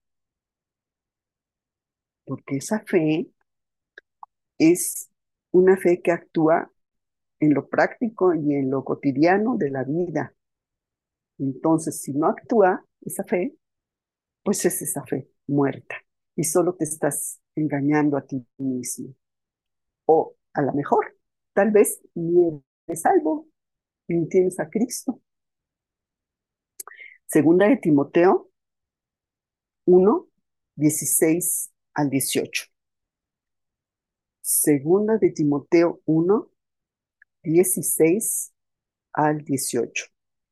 porque esa fe es una fe que actúa en lo práctico y en lo cotidiano de la vida. Entonces, si no actúa esa fe, pues es esa fe muerta y solo te estás engañando a ti mismo. O a lo mejor, tal vez ni eres salvo, ni tienes a Cristo. Segunda de Timoteo uno, dieciséis al dieciocho. Segunda de Timoteo uno, dieciséis al dieciocho.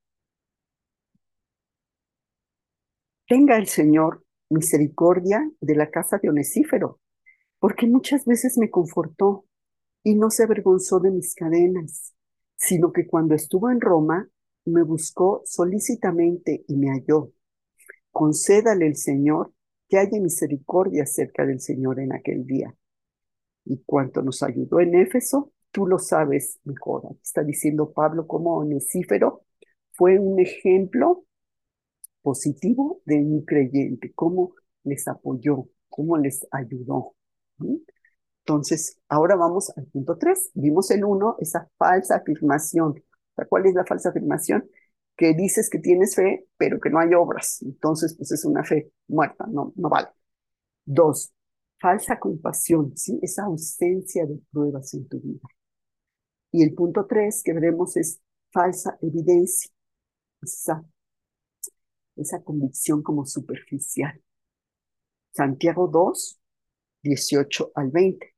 Tenga el Señor misericordia de la casa de Onesífero, porque muchas veces me confortó y no se avergonzó de mis cadenas, sino que cuando estuvo en Roma me buscó solícitamente y me halló. Concédale el Señor que haya misericordia acerca del Señor en aquel día. Y cuanto nos ayudó en Éfeso, tú lo sabes mejor. Aquí está diciendo Pablo cómo Onesífero fue un ejemplo positivo de un creyente, cómo les apoyó, cómo les ayudó. ¿Sí? Entonces, ahora vamos al punto tres. Vimos el uno, esa falsa afirmación. O sea, ¿cuál es la falsa afirmación? Que dices que tienes fe, pero que no hay obras. Entonces, pues es una fe muerta, no, no vale. Dos, falsa compasión, ¿sí? Esa ausencia de pruebas en tu vida. Y el punto tres que veremos es falsa evidencia, esa, esa convicción como superficial. Santiago dos, dieciocho al veinte.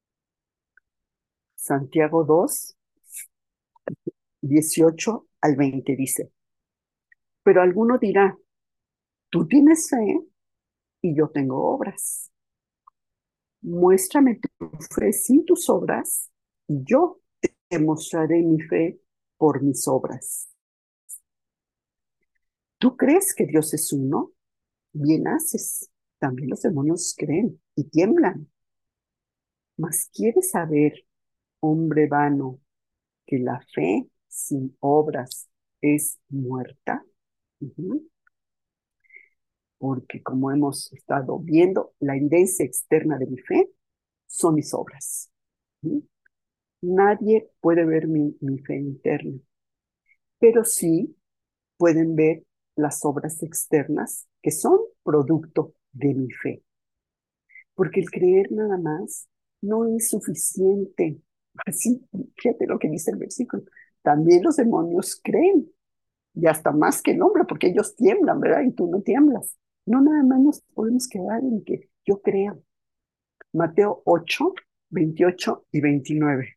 Santiago dos, dieciocho al veinte dice, pero alguno dirá, tú tienes fe y yo tengo obras. Muéstrame tu fe sin tus obras y yo te mostraré mi fe por mis obras. ¿Tú crees que Dios es uno? Bien haces. También los demonios creen y tiemblan. Mas ¿quieres saber, hombre vano, que la fe sin obras es muerta? Uh-huh. Porque como hemos estado viendo, la evidencia externa de mi fe son mis obras. ¿Sí? Nadie puede ver mi, mi fe interna, pero sí pueden ver las obras externas que son producto de mi fe. Porque el creer nada más no es suficiente. Así, fíjate lo que dice el versículo. También los demonios creen, y hasta más que el hombre, porque ellos tiemblan, ¿verdad? Y tú no tiemblas. No nada más nos podemos quedar en que yo creo. Mateo ocho, veintiocho y veintinueve.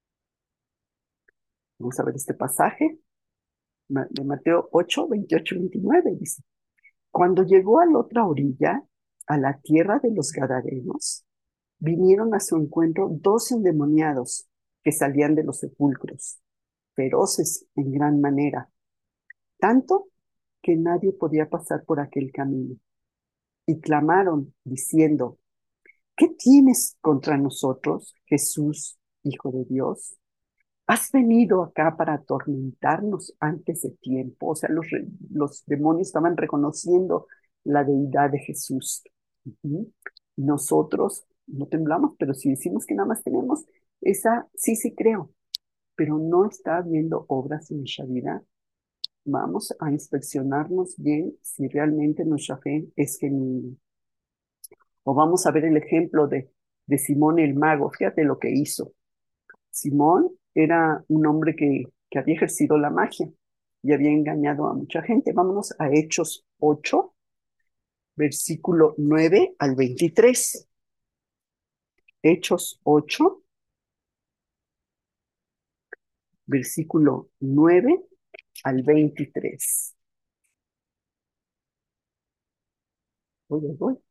Vamos a ver este pasaje de Mateo ocho, veintiocho y veintinueve. Dice, cuando llegó a la otra orilla, a la tierra de los Gadarenos, vinieron a su encuentro dos endemoniados que salían de los sepulcros, feroces en gran manera, tanto que nadie podía pasar por aquel camino. Y clamaron diciendo, ¿qué tienes contra nosotros, Jesús, Hijo de Dios? ¿Has venido acá para atormentarnos antes de tiempo? O sea, los, los demonios estaban reconociendo la deidad de Jesús. Uh-huh. Nosotros no temblamos, pero si decimos que nada más tenemos esa, sí, sí creo, pero no está habiendo obras en nuestra vida. Vamos a inspeccionarnos bien si realmente nuestra fe es genuina. O vamos a ver el ejemplo de, de Simón el mago. Fíjate lo que hizo. Simón era un hombre que, que había ejercido la magia y había engañado a mucha gente. Vámonos a Hechos ocho, versículo nueve al veintitrés. Hechos ocho, versículo nueve al veintitrés. Voy, voy, voy.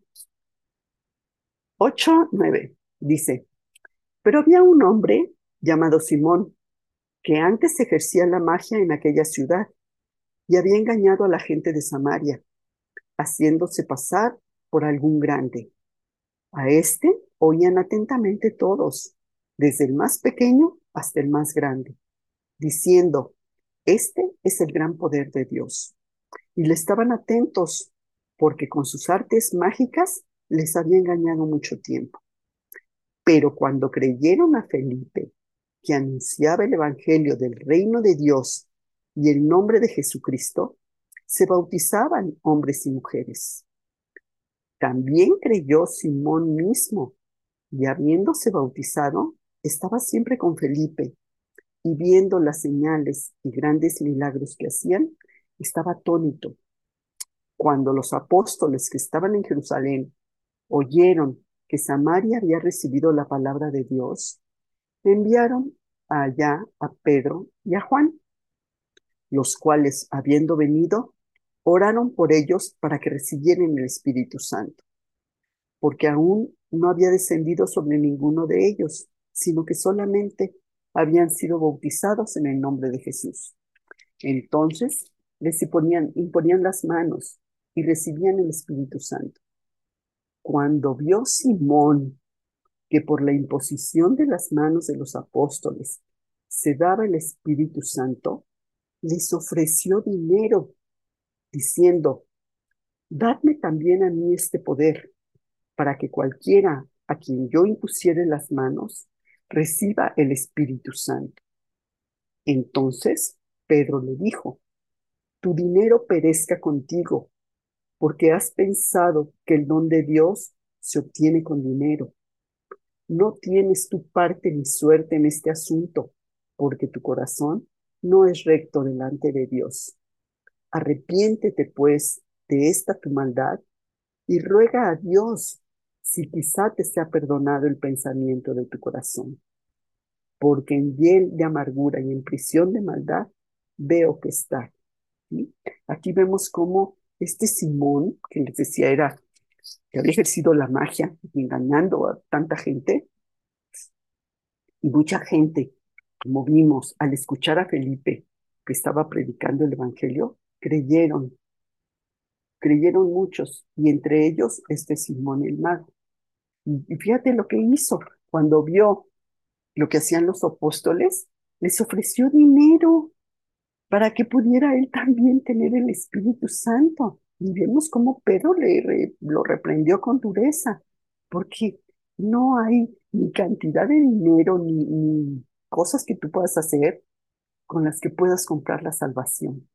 ocho, nueve. Dice, pero había un hombre llamado Simón que antes ejercía la magia en aquella ciudad y había engañado a la gente de Samaria, haciéndose pasar por algún grande. A este oían atentamente todos, desde el más pequeño hasta el más grande, diciendo, este es el gran poder de Dios. Y le estaban atentos, porque con sus artes mágicas les había engañado mucho tiempo. Pero cuando creyeron a Felipe, que anunciaba el evangelio del reino de Dios y el nombre de Jesucristo, se bautizaban hombres y mujeres. También creyó Simón mismo, y habiéndose bautizado, estaba siempre con Felipe, y viendo las señales y grandes milagros que hacían, estaba atónito. Cuando los apóstoles que estaban en Jerusalén oyeron que Samaria había recibido la palabra de Dios, enviaron allá a Pedro y a Juan, los cuales, habiendo venido, oraron por ellos para que recibieran el Espíritu Santo, porque aún no había descendido sobre ninguno de ellos, sino que solamente habían sido bautizados en el nombre de Jesús. Entonces les imponían, imponían las manos y recibían el Espíritu Santo. Cuando vio Simón que por la imposición de las manos de los apóstoles se daba el Espíritu Santo, les ofreció dinero, diciendo: dadme también a mí este poder, para que cualquiera a quien yo impusiere las manos reciba el Espíritu Santo. Entonces Pedro le dijo: tu dinero perezca contigo, porque has pensado que el don de Dios se obtiene con dinero. No tienes tu parte ni suerte en este asunto, porque tu corazón no es recto delante de Dios. Arrepiéntete, pues, de esta tu maldad y ruega a Dios si quizá te sea perdonado el pensamiento de tu corazón. Porque en hiel de amargura y en prisión de maldad veo que está. ¿Sí? Aquí vemos cómo este Simón, que les decía era, que había ejercido la magia, engañando a tanta gente, y mucha gente, como vimos, al escuchar a Felipe, que estaba predicando el Evangelio, creyeron, creyeron muchos, y entre ellos este Simón el mago. Y, y fíjate lo que hizo, cuando vio lo que hacían los apóstoles, les ofreció dinero para que pudiera él también tener el Espíritu Santo. Y vemos cómo Pedro le, re- lo reprendió con dureza, porque no hay ni cantidad de dinero ni, ni cosas que tú puedas hacer con las que puedas comprar la salvación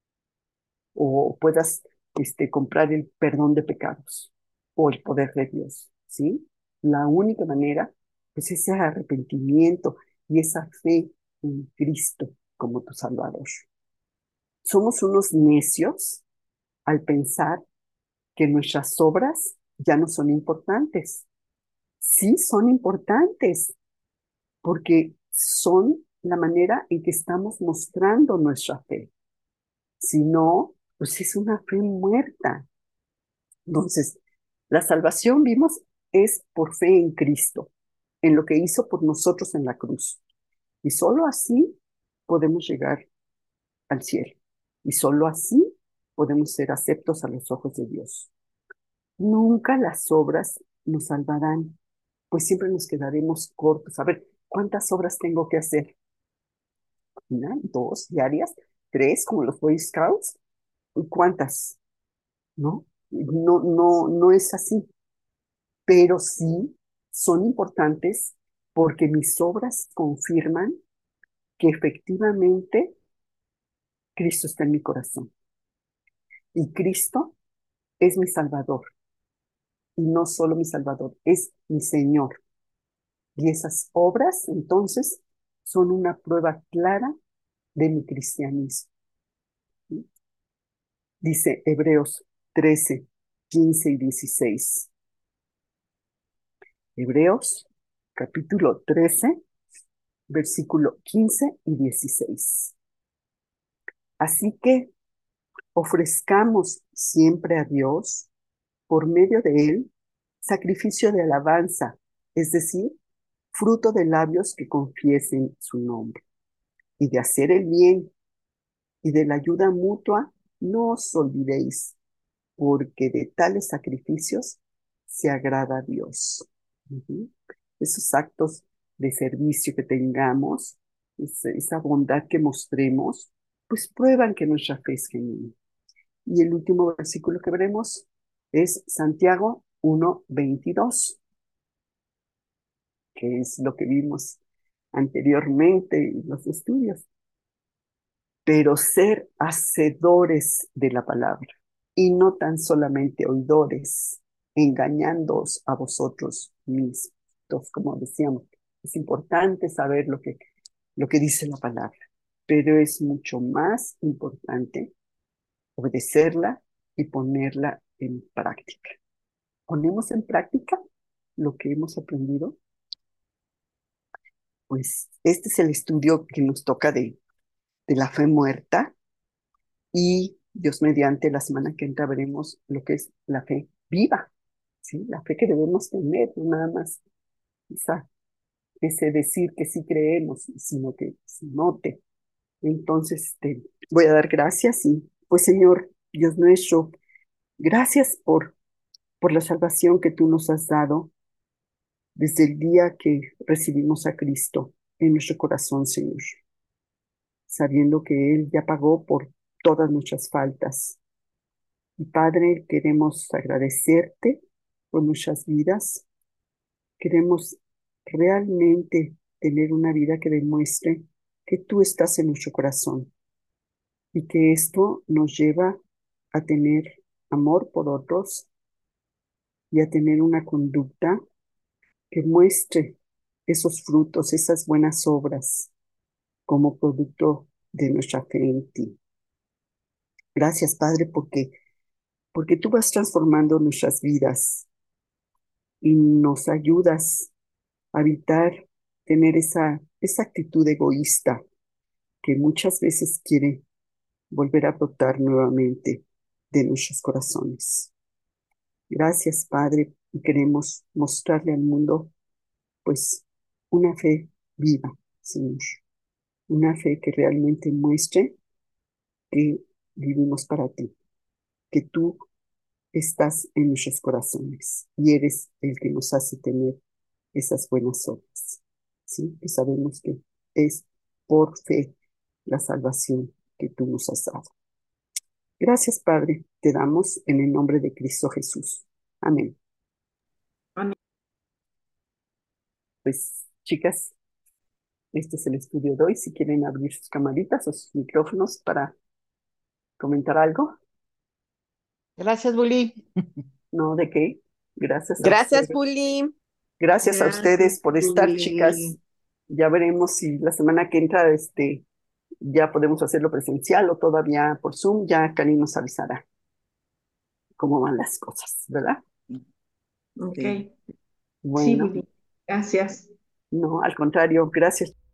o puedas este, comprar el perdón de pecados o el poder de Dios, ¿sí? La única manera, pues, es ese arrepentimiento y esa fe en Cristo como tu Salvador. Somos unos necios al pensar que nuestras obras ya no son importantes. Sí son importantes, porque son la manera en que estamos mostrando nuestra fe. Si no, pues es una fe muerta. Entonces, la salvación, vimos, es por fe en Cristo, en lo que hizo por nosotros en la cruz. Y solo así podemos llegar al cielo. Y solo así podemos ser aceptos a los ojos de Dios. Nunca las obras nos salvarán, pues siempre nos quedaremos cortos. A ver, ¿cuántas obras tengo que hacer? ¿Una, dos diarias? ¿Tres, como los Boy Scouts? ¿Cuántas? ¿No? No, no, no es así, pero sí son importantes porque mis obras confirman que efectivamente Cristo está en mi corazón y Cristo es mi Salvador y no solo mi Salvador, es mi Señor. Y esas obras entonces son una prueba clara de mi cristianismo. ¿Sí? Dice Hebreos trece, quince y dieciséis. Hebreos capítulo trece, versículo quince y dieciséis. Así que ofrezcamos siempre a Dios, por medio de Él, sacrificio de alabanza, es decir, fruto de labios que confiesen su nombre. Y de hacer el bien y de la ayuda mutua, no os olvidéis, porque de tales sacrificios se agrada a Dios. Ujú. Esos actos de servicio que tengamos, esa, esa bondad que mostremos, pues prueban que nuestra fe es genuina. Y el último versículo que veremos es Santiago uno veintidós, que es lo que vimos anteriormente en los estudios. Pero ser hacedores de la palabra y no tan solamente oidores, engañándoos a vosotros mismos. Entonces, como decíamos, es importante saber lo que, lo que dice la palabra, pero es mucho más importante obedecerla y ponerla en práctica. ¿Ponemos en práctica? lo que hemos aprendido, pues este es el estudio que nos toca de, de la fe muerta y Dios mediante la semana que entra veremos lo que es la fe viva, ¿sí? La fe que debemos tener, no nada más esa, ese decir que sí creemos, sino que se note. Entonces, este, voy a dar gracias y pues Señor, Dios nuestro, gracias por, por la salvación que tú nos has dado desde el día que recibimos a Cristo en nuestro corazón, Señor, sabiendo que Él ya pagó por todas nuestras faltas. Y Padre, queremos agradecerte por nuestras vidas. Queremos realmente tener una vida que demuestre que tú estás en nuestro corazón y que esto nos lleva a tener amor por otros y a tener una conducta que muestre esos frutos, esas buenas obras como producto de nuestra fe en ti. Gracias, Padre, porque, porque tú vas transformando nuestras vidas y nos ayudas a evitar tener esa, esa actitud egoísta que muchas veces quiere volver a brotar nuevamente de nuestros corazones. Gracias, Padre, y queremos mostrarle al mundo, pues, una fe viva, Señor, una fe que realmente muestre que vivimos para ti, que tú estás en nuestros corazones y eres el que nos hace tener esas buenas obras, ¿sí? Que sabemos que es por fe la salvación que tú nos has dado. Gracias, Padre, te damos en el nombre de Cristo Jesús. Amén. Amén. Pues, chicas, este es el estudio de hoy. Si quieren abrir sus camaritas o sus micrófonos para comentar algo. Gracias, Bully. No, ¿de qué? Gracias a Gracias, ustedes. Bully. Gracias a ustedes Gracias, por estar, chicas. Juli. Ya veremos si la semana que entra este, ya podemos hacerlo presencial o todavía por Zoom. Ya Cani nos avisará cómo van las cosas, ¿verdad? Ok. Sí. Sí, Bueno, Juli. Gracias. no, al contrario, gracias.